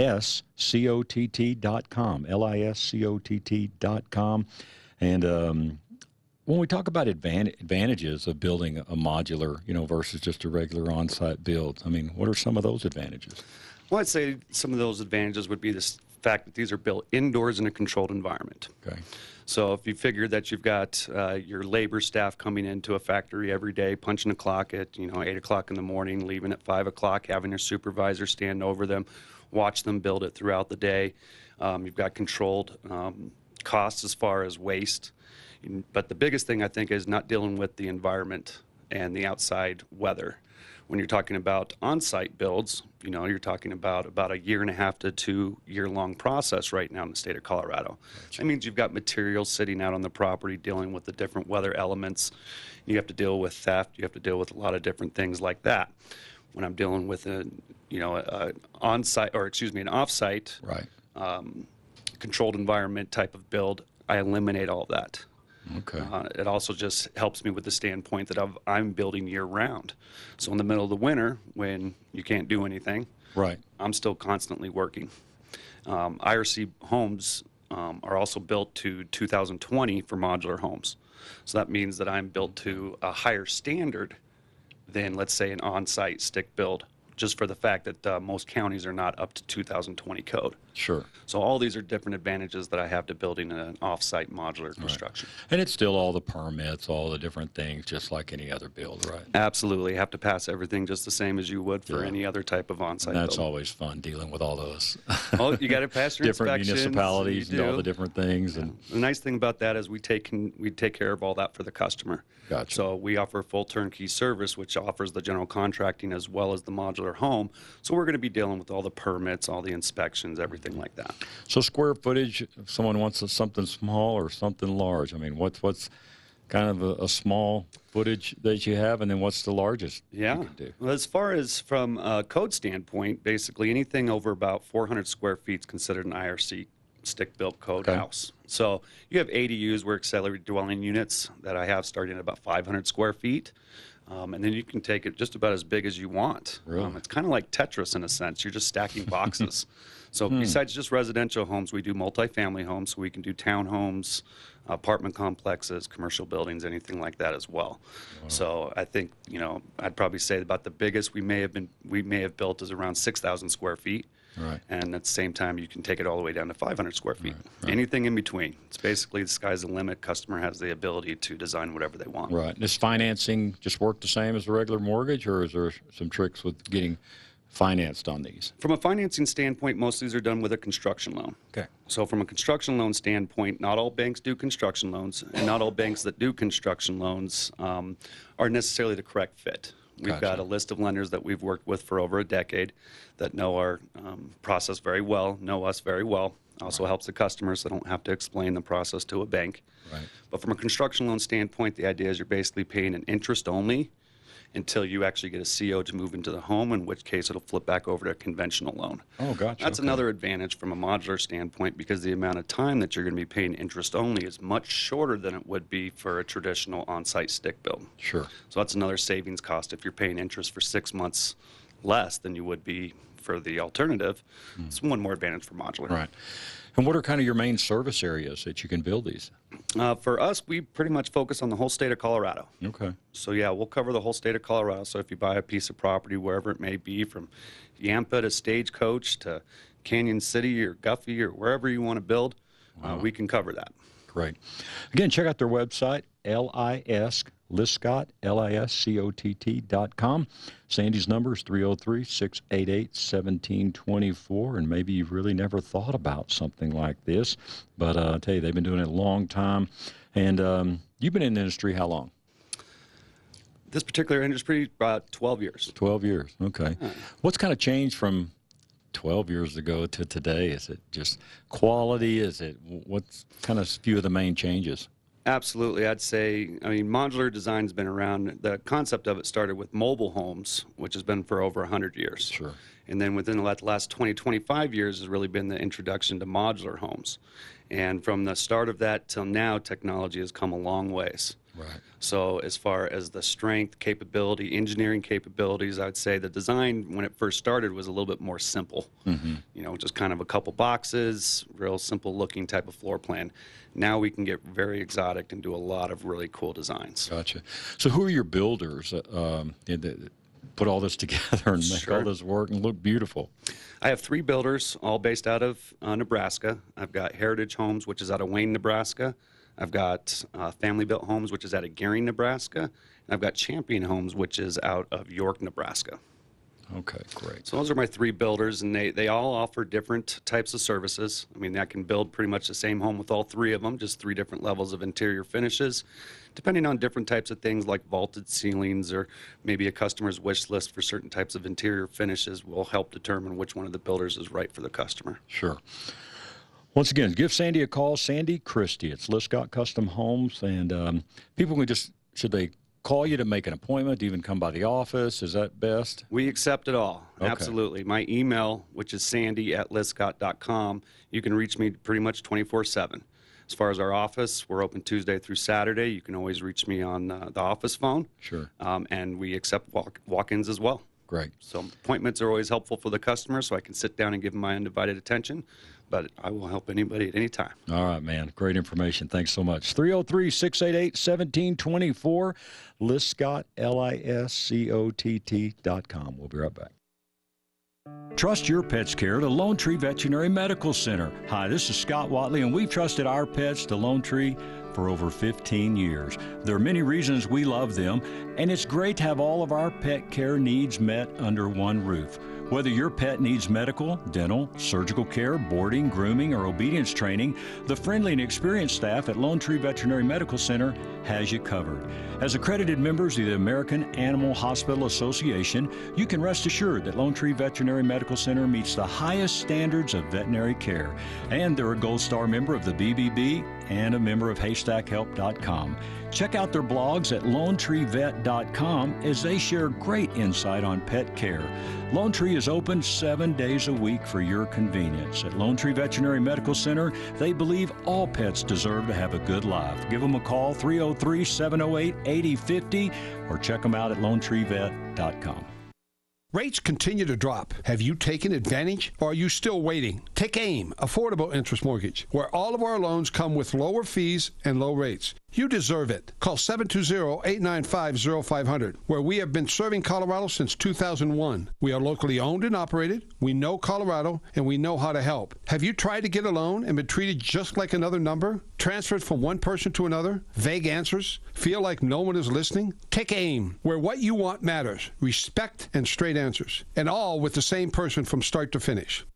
S2: S C O T T dot com, L I S C O T T dot com. And um, when we talk about advan- advantages of building a modular, you know, versus just a regular on-site build, I mean, what are some of those advantages?
S15: Well, I'd say some of those advantages would be the fact that these are built indoors in a controlled environment.
S2: Okay.
S15: So if you figure that you've got uh, your labor staff coming into a factory every day, punching a clock at, you know, eight o'clock in the morning, leaving at five o'clock, having your supervisor stand over them, watch them build it throughout the day. Um, you've got controlled um, costs as far as waste. But the biggest thing, I think, is not dealing with the environment and the outside weather. When you're talking about on-site builds, you know, you're talking about about a year and a half to two year long process right now in the state of Colorado. That means you've got materials sitting out on the property dealing with the different weather elements. You have to deal with theft. You have to deal with a lot of different things like that. When I'm dealing with a, you know, a on-site, or excuse me, an off-site,
S2: right,
S15: um, controlled environment type of build, I eliminate all of that.
S2: Okay.
S15: Uh, it also just helps me with the standpoint that I've, I'm building year-round. So in the middle of the winter, when you can't do anything,
S2: right,
S15: I'm still constantly working. Um, I R C homes um, are also built to two thousand twenty for modular homes. So that means that I'm built to a higher standard than, let's say, an on-site stick build, just for the fact that uh, most counties are not up to two thousand twenty code.
S2: Sure.
S15: So all these are different advantages that I have to building an off-site modular construction.
S2: Right. And it's still all the permits, all the different things, just like any other build, right?
S15: Absolutely. You have to pass everything just the same as you would for
S2: Yeah.
S15: any other type of on-site
S2: And that's
S15: build.
S2: always fun, dealing with all those.
S15: Oh, you got to pass your
S2: different
S15: inspections.
S2: municipalities
S15: You
S2: and all
S15: do.
S2: the different things. And
S15: The nice thing about that is we take we take care of all that for the customer.
S2: Gotcha.
S15: So we offer a full turnkey service, which offers the general contracting as well as the modular home. So we're going to be dealing with all the permits, all the inspections, everything like that.
S2: So square footage, if someone wants something small or something large, I mean, what's what's kind of a, a small footage that you have, and then what's the largest
S15: Yeah.
S2: you can do?
S15: Well, as far as from a code standpoint, basically anything over about four hundred square feet is considered an I R C stick-built code
S2: Okay.
S15: house. So you have A D Us, where accessory dwelling units, that I have starting at about five hundred square feet. Um, and then you can take it just about as big as you want.
S2: Really?
S15: Um, it's kind of like Tetris in a sense. You're just stacking boxes. So
S2: Hmm.
S15: besides just residential homes, we do multifamily homes. So we can do townhomes, apartment complexes, commercial buildings, anything like that as well. So I think, you know, I'd probably say about the biggest we may have been we may have built is around six thousand square feet.
S2: Right.
S15: And at the same time, you can take it all the way down to five hundred square feet.
S2: right.
S15: Anything in between. It's basically the sky's the limit. Customer has the ability to design whatever they want.
S2: Right. Does financing just work the same as a regular mortgage, or is there some tricks with getting financed on these?
S15: From a financing standpoint, most of these are done with a construction loan.
S2: Okay.
S15: So from a construction loan standpoint, not all banks do construction loans, and not all banks that do construction loans um, are necessarily the correct fit. We've
S2: Gotcha.
S15: got a list of lenders that we've worked with for over a decade that know our um, process very well, know us very well. Also helps the customers, so they don't have to explain the process to a bank.
S2: Right.
S15: But from a construction loan standpoint, the idea is you're basically paying an interest only, until you actually get a C O to move into the home, in which case it'll flip back over to a conventional loan.
S2: Oh, gotcha.
S15: That's
S2: okay.
S15: another advantage from a modular standpoint, because the amount of time that you're going to be paying interest only is much shorter than it would be for a traditional on-site stick build.
S2: Sure.
S15: So that's another savings cost. If you're paying interest for six months less than you would be for the alternative, mm. it's one more advantage for modular.
S2: Right. And what are kind of your main service areas that you can build these?
S15: Uh, for us, we pretty much focus on the whole state of Colorado.
S2: Okay.
S15: So, yeah, we'll cover the whole state of Colorado. So if you buy a piece of property, wherever it may be, from Yampa to Stagecoach to Canyon City or Guffey or wherever you want to build, wow. uh, we can cover that.
S2: Great. Again, check out their website, L I S Liscott, L I S C O T T dot com. Sandy's number is three oh three, six eight eight, one seven two four, and maybe you've really never thought about something like this, but uh, I tell you, they've been doing it a long time. And um, you've been in the industry how long?
S15: This particular industry, about twelve years.
S2: twelve years, okay. Hmm. What's kind of changed from twelve years ago to today? Is it just quality? Is it, what's kind of a few of the main changes?
S15: Absolutely. I'd say, I mean, modular design's been around. The concept of it started with mobile homes, which has been for over one hundred years.
S2: Sure.
S15: And then within the last twenty, twenty-five years has really been the introduction to modular homes. And from the start of that till now, technology has come a long ways.
S2: Right.
S15: So as far as the strength, capability, engineering capabilities, I'd say the design when it first started was a little bit more simple. Mm-hmm. You know, just kind of a couple boxes, real simple looking type of floor plan. Now we can get very exotic and do a lot of really cool designs.
S2: Gotcha. So who are your builders um, that put all this together and make
S15: Sure.
S2: all this work and look beautiful?
S15: I have three builders, all based out of uh, Nebraska. I've got Heritage Homes, which is out of Wayne, Nebraska. I've got uh, Family Built Homes, which is out of Gering, Nebraska. And I've got Champion Homes, which is out of York, Nebraska.
S2: Okay, great.
S15: So those are my three builders, and they, they all offer different types of services. I mean, I can build pretty much the same home with all three of them, just three different levels of interior finishes, depending on different types of things like vaulted ceilings or maybe a customer's wish list for certain types of interior finishes will help determine which one of the builders is right for the customer.
S2: Sure. Once again, give Sandy a call, Sandy Christie. It's Liscott Custom Homes, and um, people can just, should they call you to make an appointment, to even come by the office? Is that best?
S15: We accept it all.
S2: Okay.
S15: Absolutely. My email, which is sandy at liscott dot com, you can reach me pretty much twenty-four seven. As far as our office, we're open Tuesday through Saturday. You can always reach me on uh, the office phone.
S2: Sure.
S15: Um, and we accept walk- walk-ins as well.
S2: Great.
S15: So appointments are always helpful for the customer, so I can sit down and give them my undivided attention. But I will help anybody at any time.
S2: All right, man. Great information. Thanks so much. three oh three, six eight eight, one seven two four, Liscott, L I S C O T T dot com. We'll be right back.
S8: Trust your pet's care to Lone Tree Veterinary Medical Center. Hi, this is Scott Watley, and we've trusted our pets to Lone Tree for over fifteen years. There are many reasons we love them, and it's great to have all of our pet care needs met under one roof. Whether your pet needs medical, dental, surgical care, boarding, grooming, or obedience training, the friendly and experienced staff at Lone Tree Veterinary Medical Center has you covered. As accredited members of the American Animal Hospital Association, you can rest assured that Lone Tree Veterinary Medical Center meets the highest standards of veterinary care. And they're a Gold Star member of the B B B and a member of haystack help dot com. Check out their blogs at lone tree vet dot com as they share great insight on pet care. Lone Tree is open seven days a week for your convenience. At Lone Tree Veterinary Medical Center, they believe all pets deserve to have a good life. Give them a call, three oh three, seven oh eight, eight oh five oh, or check them out at lone tree vet dot com.
S5: Rates continue to drop. Have you taken advantage, or are you still waiting? Take AIM, Affordable Interest Mortgage, where all of our loans come with lower fees and low rates. You deserve it. Call seven two zero, eight nine five, zero five zero zero, where we have been serving Colorado since two thousand one. We are locally owned and operated. We know Colorado, and we know how to help. Have you tried to get a loan and been treated just like another number? Transferred from one person to another? Vague answers? Feel like no one is listening? Take AIM, where what you want matters. Respect and straight answers. And all with the same person from start to finish.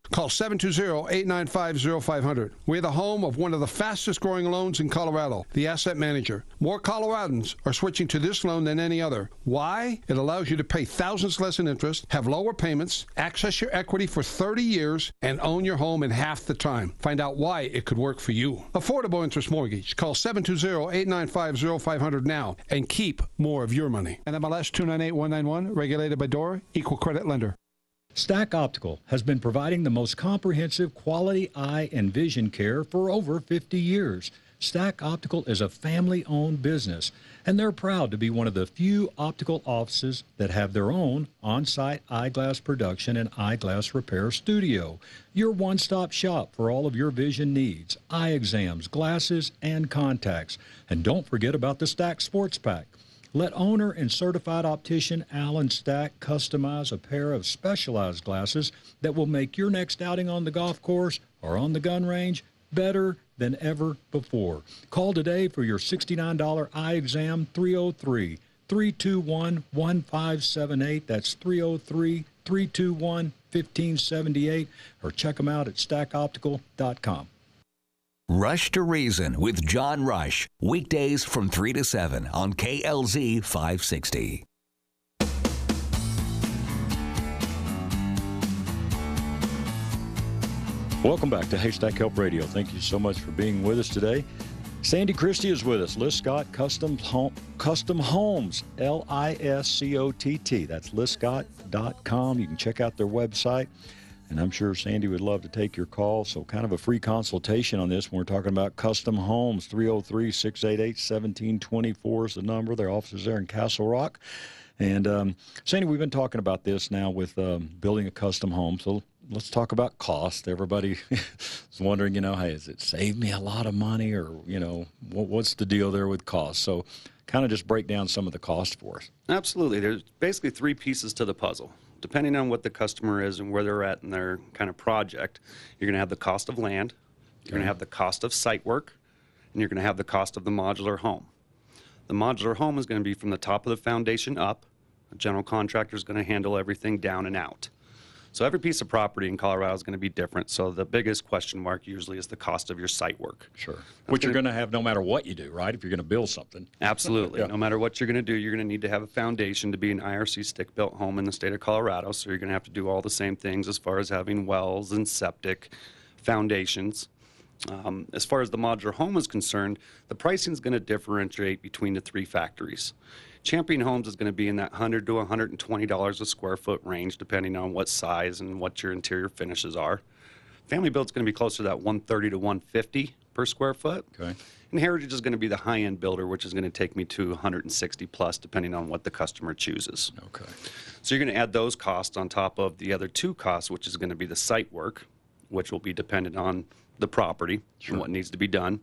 S5: Call seven two zero, eight nine five, zero five zero zero. We're the home of one of the fastest growing loans in Colorado, the Asset Manager. More Coloradans are switching to this loan than any other. Why? It allows you to pay thousands less in interest, have lower payments, access your equity for thirty years, and own your home in half the time. Find out why it could work for you. Affordable Interest Mortgage. Call seven two zero, eight nine five, zero five zero zero now and keep more of your money. And M L S two nine eight one nine one, regulated by D O R A, equal credit lender.
S8: Stack Optical has been providing the most comprehensive quality eye and vision care for over fifty years. Stack Optical is a family-owned business, and they're proud to be one of the few optical offices that have their own on-site eyeglass production and eyeglass repair studio. Your one-stop shop for all of your vision needs, eye exams, glasses, and contacts. And don't forget about the Stack Sports Pack. Let owner and certified optician Alan Stack customize a pair of specialized glasses that will make your next outing on the golf course or on the gun range better than ever before. Call today for your sixty-nine dollars eye exam, three oh three, three two one, one five seven eight. That's three oh three, three two one, one five seven eight, or check them out at stack optical dot com.
S9: Rush to Reason with John Rush. Weekdays from three to seven on K L Z five sixty.
S2: Welcome back to Haystack Help Radio. Thank you so much for being with us today. Sandy Christie is with us. Liz Scott Custom, Home, Custom Homes, L I S C O T T. That's liz scott dot com. You can check out their website. And I'm sure Sandy would love to take your call. So kind of a free consultation on this when we're talking about custom homes. three oh three, six eight eight, one seven two four is the number. Their office is there in Castle Rock. And um, Sandy, we've been talking about this now with um, building a custom home. So let's talk about cost. Everybody is wondering, you know, hey, has it saved me a lot of money? Or, you know, what, what's the deal there with cost? So kind of just break down some of the cost for us.
S15: Absolutely. There's basically three pieces to the puzzle. Depending on what the customer is and where they're at in their kind of project, you're going to have the cost of land, you're going to have the cost of site work, and you're going to have the cost of the modular home. The modular home is going to be from the top of the foundation up. A general contractor is going to handle everything down and out. So every piece of property in Colorado is going to be different. So the biggest question mark usually is the cost of your site work.
S2: Sure. That's Which you're going to have no matter what you do, right? If you're going to build something.
S15: Absolutely.
S2: Yeah.
S15: No matter what you're going to do, you're going to need to have a foundation to be an I R C stick-built home in the state of Colorado. So you're going to have to do all the same things as far as having wells and septic foundations. Um, as far as the modular home is concerned, the pricing is going to differentiate between the three factories. Champion Homes is going to be in that one hundred to one hundred twenty dollars a square foot range, depending on what size and what your interior finishes are. Family Build's going to be closer to that one thirty to one fifty per square foot.
S2: Okay.
S15: And Heritage is going to be the high-end builder, which is going to take me to one hundred sixty plus, depending on what the customer chooses.
S2: Okay.
S15: So you're going to add those costs on top of the other two costs, which is going to be the site work, which will be dependent on the property sure. and what needs to be done.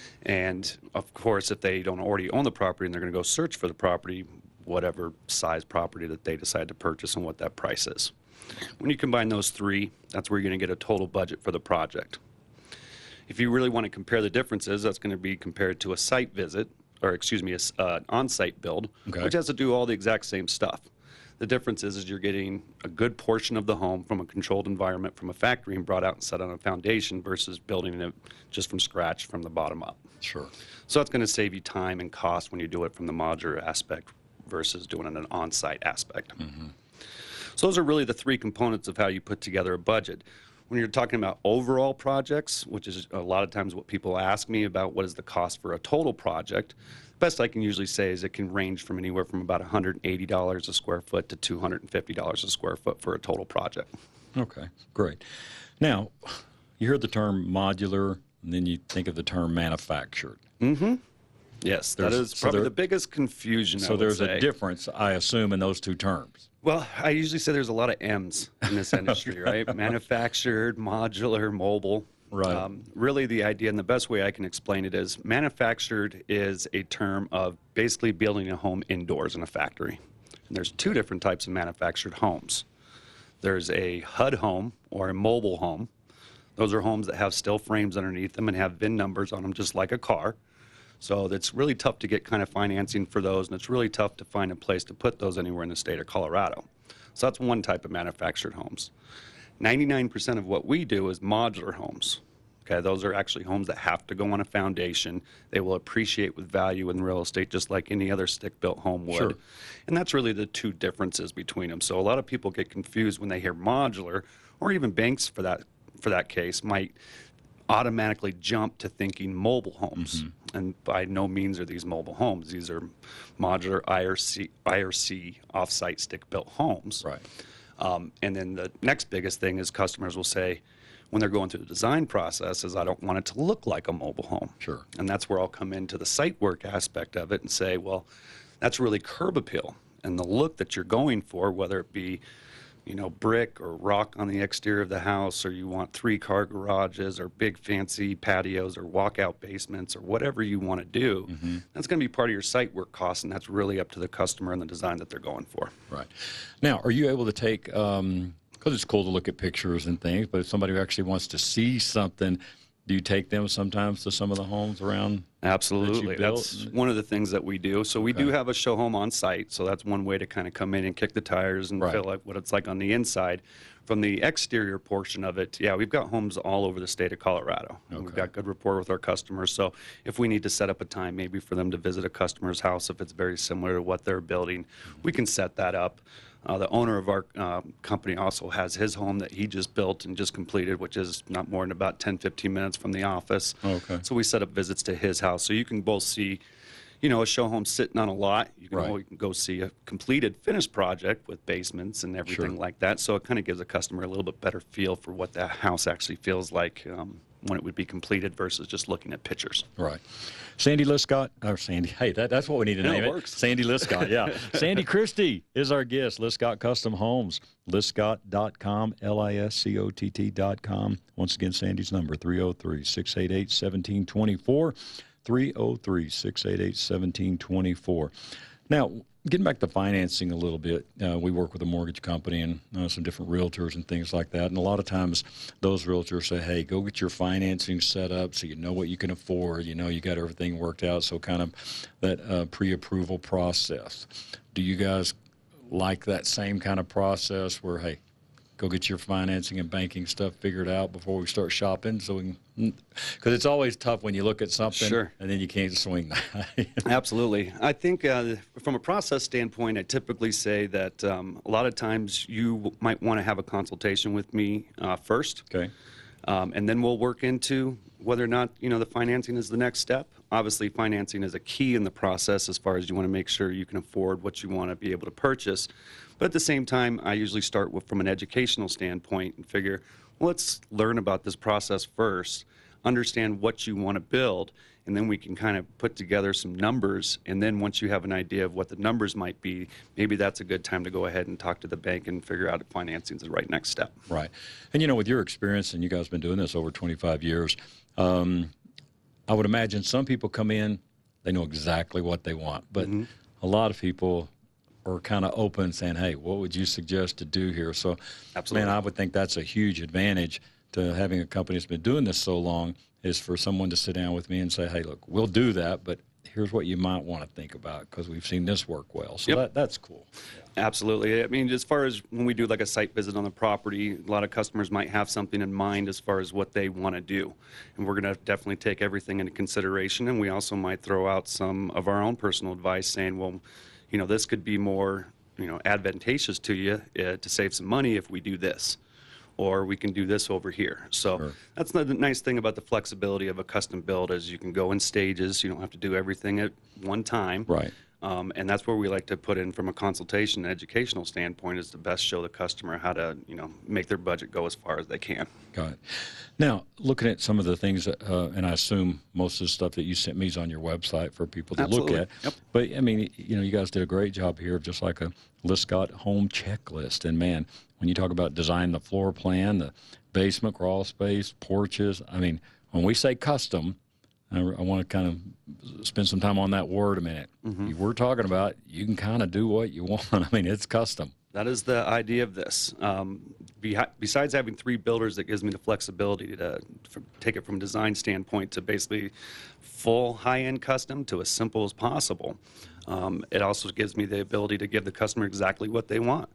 S15: And, of course, if they don't already own the property and they're going to go search for the property, whatever size property that they decide to purchase and what that price is. When you combine those three, that's where you're going to get a total budget for the project. If you really want to compare the differences, that's going to be compared to a site visit, or excuse me, an uh, on-site build, okay. which has to do all the exact same stuff. The difference is, is you're getting a good portion of the home from a controlled environment from a factory and brought out and set on a foundation versus building it just from scratch from the bottom up.
S2: Sure.
S15: So that's going to save you time and cost when you do it from the modular aspect versus doing it in an on-site aspect.
S2: Mm-hmm.
S15: So those are really the three components of how you put together a budget. When you're talking about overall projects, which is a lot of times what people ask me about, what is the cost for a total project, the best I can usually say is it can range from anywhere from about one hundred eighty dollars a square foot to two hundred fifty dollars a square foot for a total project.
S2: Okay, great. Now, you hear the term modular, and then you think of the term manufactured.
S15: Mm-hmm. Yes, that
S2: there's,
S15: is probably
S2: so there,
S15: the biggest confusion,
S2: So
S15: I would
S2: there's
S15: say.
S2: a difference, I assume, in those two terms.
S15: Well, I usually say there's a lot of M's in this industry, right? Manufactured, modular, mobile.
S2: Right.
S15: Um, really, the idea and the best way I can explain it is manufactured is a term of basically building a home indoors in a factory. And there's two different types of manufactured homes. There's a H U D home or a mobile home. Those are homes that have steel frames underneath them and have V I N numbers on them just like a car. So it's really tough to get kind of financing for those, and it's really tough to find a place to put those anywhere in the state of Colorado. So that's one type of manufactured homes. ninety-nine percent of what we do is modular homes. Okay, those are actually homes that have to go on a foundation. They will appreciate with value in real estate just like any other stick-built home would.
S2: Sure.
S15: And that's really the two differences between them. So a lot of people get confused when they hear modular, or even banks for that for that case might automatically jump to thinking mobile homes. Mm-hmm. And by no means are these mobile homes. These are modular I R C, I R C off-site stick-built homes.
S2: Right.
S15: Um, and then the next biggest thing is customers will say, when they're going through the design process, is I don't want it to look like a mobile home.
S2: Sure.
S15: And that's where I'll come into the site work aspect of it and say, well, that's really curb appeal. And the look that you're going for, whether it be, you know, brick or rock on the exterior of the house, or you want three-car garages or big fancy patios or walkout basements or whatever you want to do, mm-hmm. that's going to be part of your site work cost, and that's really up to the customer and the design that they're going for.
S2: Right. Now, are you able to take... Um because it's cool to look at pictures and things, but if somebody actually wants to see something, do you take them sometimes to some of the homes around?
S15: Absolutely.
S2: That
S15: that's one of the things that we do. So we
S2: okay.
S15: do have a show home on site, so that's one way to kind of come in and kick the tires and
S2: right.
S15: feel like what it's like on the inside. From the exterior portion of it, yeah, we've got homes all over the state of Colorado. Okay. We've got good rapport with our customers, so if we need to set up a time maybe for them to visit a customer's house, if it's very similar to what they're building, we can set that up. Uh, the owner of our uh, company also has his home that he just built and just completed, which is not more than about ten, fifteen minutes from the office.
S2: Okay.
S15: So we set up visits to his house. So you can both see, you know, a show home sitting on a lot. You can,
S2: right.
S15: you can go see a completed finished project with basements and everything
S2: sure.
S15: like that. So it kind of gives a customer a little bit better feel for what that house actually feels like um, when it would be completed versus just looking at pictures.
S2: Right. Sandy Liscott, or Sandy, hey, that, that's what we need to
S15: yeah,
S2: name
S15: it.
S2: it.
S15: Works.
S2: Sandy Liscott, yeah. Sandy Christie is our guest. Liscott Custom Homes, liscott dot com, L I S C O T T dot com. Once again, Sandy's number, three oh three, six eight eight, one seven two four, three oh three, six eight eight, one seven two four. Now, getting back to financing a little bit, uh, we work with a mortgage company and uh, some different realtors and things like that. And a lot of times those realtors say, hey, go get your financing set up so you know what you can afford. You know, you got everything worked out. So kind of that uh, pre-approval process. Do you guys like that same kind of process where, hey, go get your financing and banking stuff figured out before we start shopping? So we can, because it's always tough when you look at something
S15: sure.
S2: and then you can't swing that.
S15: Absolutely. I think uh, from a process standpoint, I typically say that um, a lot of times you might want to have a consultation with me uh, first.
S2: Okay.
S15: Um, and then we'll work into whether or not, you know, the financing is the next step. Obviously, financing is a key in the process as far as you want to make sure you can afford what you want to be able to purchase. But at the same time, I usually start with from an educational standpoint and figure, well, let's learn about this process first, understand what you want to build, and then we can kind of put together some numbers. And then once you have an idea of what the numbers might be, maybe that's a good time to go ahead and talk to the bank and figure out if financing is the right next step.
S2: Right. And, you know, with your experience, and you guys have been doing this over twenty-five years, um, I would imagine some people come in, they know exactly what they want. But mm-hmm. a lot of people are kind of open saying, hey, what would you suggest to do here? So,
S15: Absolutely.
S2: man, I would think that's a huge advantage to having a company that's been doing this so long, is for someone to sit down with me and say, hey, look, we'll do that, but here's what you might want to think about because we've seen this work well. So
S15: yep.
S2: that, that's cool.
S15: Yeah. Absolutely. I mean, as far as when we do like a site visit on the property, a lot of customers might have something in mind as far as what they want to do. And we're going to definitely take everything into consideration. And we also might throw out some of our own personal advice saying, well, you know, this could be more, you know, advantageous to you uh, to save some money if we do this. Or we can do this over here. So
S2: sure.
S15: that's the nice thing about the flexibility of a custom build is you can go in stages. You don't have to do everything at one time.
S2: Right.
S15: Um, and that's where we like to put in from a consultation and educational standpoint is to best show the customer how to, you know, make their budget go as far as they can.
S2: Got it. Now, looking at some of the things, that, uh, and I assume most of the stuff that you sent me is on your website for people to
S15: Absolutely.
S2: look at.
S15: Yep.
S2: But, I mean, you know, you guys did a great job here of just like a Liscott home checklist. And, man, when you talk about design the floor plan, the basement, crawl space, porches, I mean, when we say custom, I, I want to kind of spend some time on that word a minute. Mm-hmm. We're talking about you can kind of do what you want. I mean, it's custom.
S15: That is the idea of this. Um, be, besides having three builders, that gives me the flexibility to from, take it from a design standpoint to basically full high-end custom to as simple as possible. Um, it also gives me the ability to give the customer exactly what they want.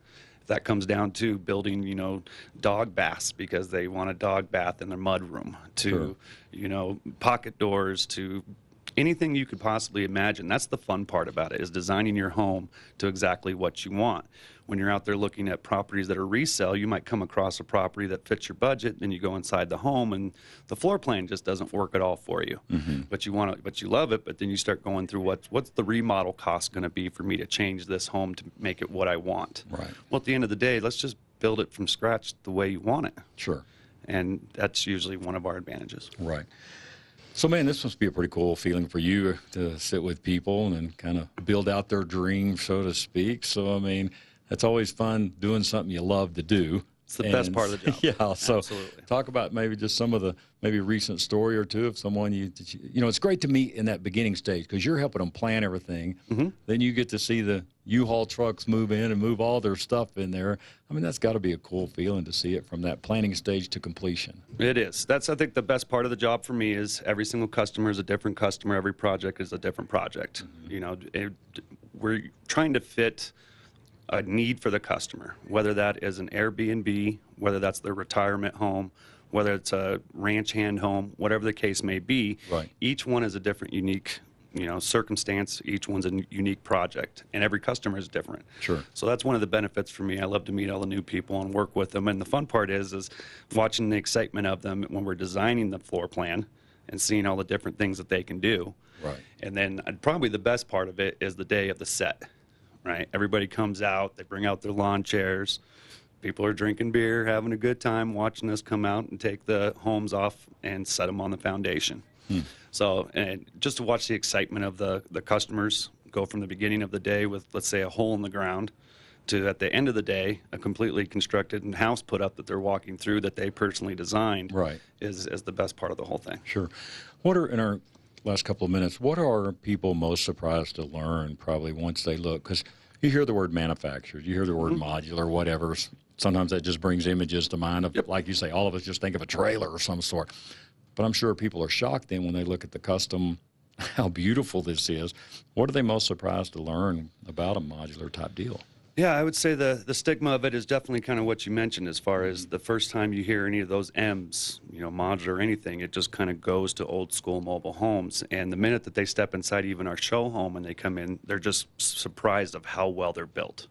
S15: That comes down to building, you know, dog baths because they want a dog bath in their mud room, to,
S2: Sure.
S15: you know, pocket doors, to anything you could possibly imagine. That's the fun part about it, is designing your home to exactly what you want. When you're out there looking at properties that are resale, you might come across a property that fits your budget, and you go inside the home and the floor plan just doesn't work at all for you.
S2: Mm-hmm.
S15: But you want to, but you love it, but then you start going through what's what's the remodel cost going to be for me to change this home to make it what I want.
S2: Right.
S15: Well, at the end of the day, let's just build it from scratch the way you want it.
S2: Sure.
S15: And that's usually one of our advantages.
S2: Right. So, man, this must be a pretty cool feeling for you to sit with people and kind of build out their dreams, so to speak. So, I mean, it's always fun doing something you love to do.
S15: It's the best part of the job.
S2: Yeah. So,
S15: Absolutely.
S2: talk about maybe just some of the maybe recent story or two of someone you, that you, you know, it's great to meet in that beginning stage because you're helping them plan everything.
S15: Mm-hmm.
S2: Then you get to see the U-Haul trucks move in and move all their stuff in there. I mean, that's got to be a cool feeling to see it from that planning stage to completion.
S15: It is. That's, I think, the best part of the job for me is every single customer is a different customer. Every project is a different project. Mm-hmm. You know, it, we're trying to fit a need for the customer, whether that is an Airbnb, whether that's their retirement home, whether it's a ranch hand home, whatever the case may be.
S2: Right.
S15: Each one is a different, unique, you know, circumstance. Each one's a n- unique project, and every customer is different.
S2: Sure.
S15: So that's one of the benefits for me. I love to meet all the new people and work with them. And the fun part is, is watching the excitement of them when we're designing the floor plan and seeing all the different things that they can do.
S2: Right.
S15: And then uh, probably the best part of it is the day of the set. Right? Everybody comes out, they bring out their lawn chairs. People are drinking beer, having a good time, watching us come out and take the homes off and set them on the foundation.
S2: Hmm.
S15: So, and just to watch the excitement of the, the customers go from the beginning of the day with, let's say, a hole in the ground to, at the end of the day, a completely constructed and house put up that they're walking through that they personally designed,
S2: right,
S15: is, is the best part of the whole thing.
S2: Sure. What are, in our last couple of minutes, what are people most surprised to learn probably once they look? Because you hear the word manufactured, you hear the word mm-hmm. modular, whatever. Sometimes that just brings images to mind of, yep. like you say, all of us just think of a trailer or some sort. But I'm sure people are shocked then when they look at the custom, how beautiful this is. What are they most surprised to learn about a modular type deal?
S15: Yeah, I would say the, the stigma of it is definitely kind of what you mentioned as far as the first time you hear any of those M's, you know, modular or anything, it just kind of goes to old school mobile homes. And the minute that they step inside even our show home and they come in, they're just surprised of how well they're built.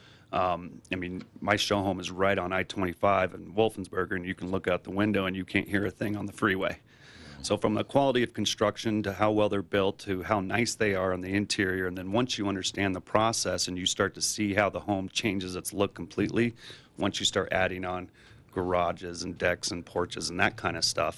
S15: Um, I mean, my show home is right on I twenty-five in Wolfensberger, and you can look out the window and you can't hear a thing on the freeway. So from the quality of construction to how well they're built to how nice they are on the interior, and then once you understand the process and you start to see how the home changes its look completely, once you start adding on garages and decks and porches and that kind of stuff,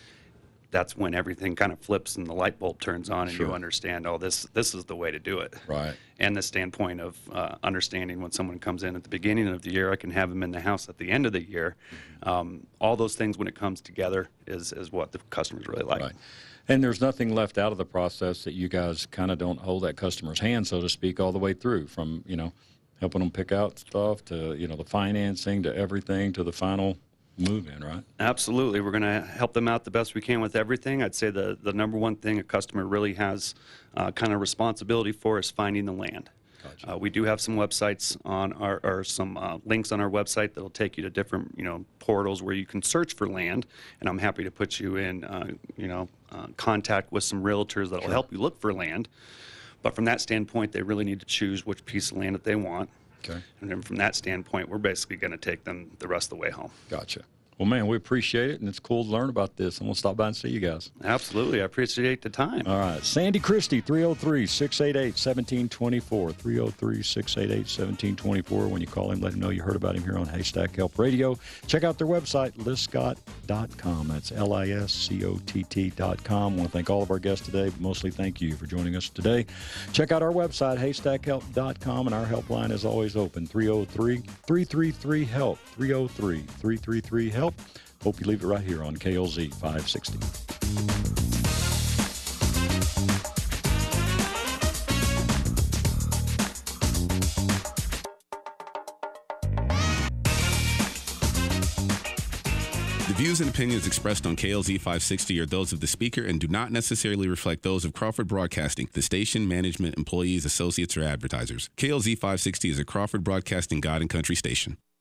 S15: that's when everything kind of flips and the light bulb turns on and
S2: Sure.
S15: you understand, oh, this this is the way to do it.
S2: Right.
S15: And the standpoint of uh, understanding when someone comes in at the beginning of the year, I can have them in the house at the end of the year. Mm-hmm. Um, all those things when it comes together is, is what the customers really like.
S2: Right. And there's nothing left out of the process that you guys kind of don't hold that customer's hand, so to speak, all the way through, from, you know, helping them pick out stuff to, you know, the financing to everything to the final move in, right?
S15: Absolutely. We're going to help them out the best we can with everything. I'd say the, the number one thing a customer really has uh, kind of responsibility for is finding the land. Gotcha. Uh, we do have some websites on our, or some uh, links on our website that'll take you to different, you know, portals where you can search for land, and I'm happy to put you in, uh, you know, uh, contact with some realtors that'll
S2: Sure.
S15: help you look for land. But from that standpoint, they really need to choose which piece of land that they want.
S2: Okay.
S15: And then from that standpoint, we're basically going to take them the rest of the way home.
S2: Gotcha. Well, man, we appreciate it, and it's cool to learn about this, and we'll stop by and see you guys.
S15: Absolutely. I appreciate the time.
S2: All right. Sandy Christie, three oh three, six eight eight, one seven two four, three oh three, six eight eight, one seven two four. When you call him, let him know you heard about him here on Haystack Help Radio. Check out their website, liscott dot com. That's L I S C O T T dot com. I want to thank all of our guests today, but mostly thank you for joining us today. Check out our website, haystack help dot com, and our helpline is always open, three oh three, three three three, HELP, three oh three, three three three, HELP. Hope you leave it right here on K L Z five sixty.
S16: The views and opinions expressed on K L Z five sixty are those of the speaker and do not necessarily reflect those of Crawford Broadcasting, the station, management, employees, associates, or advertisers. K L Z five sixty is a Crawford Broadcasting God and Country station.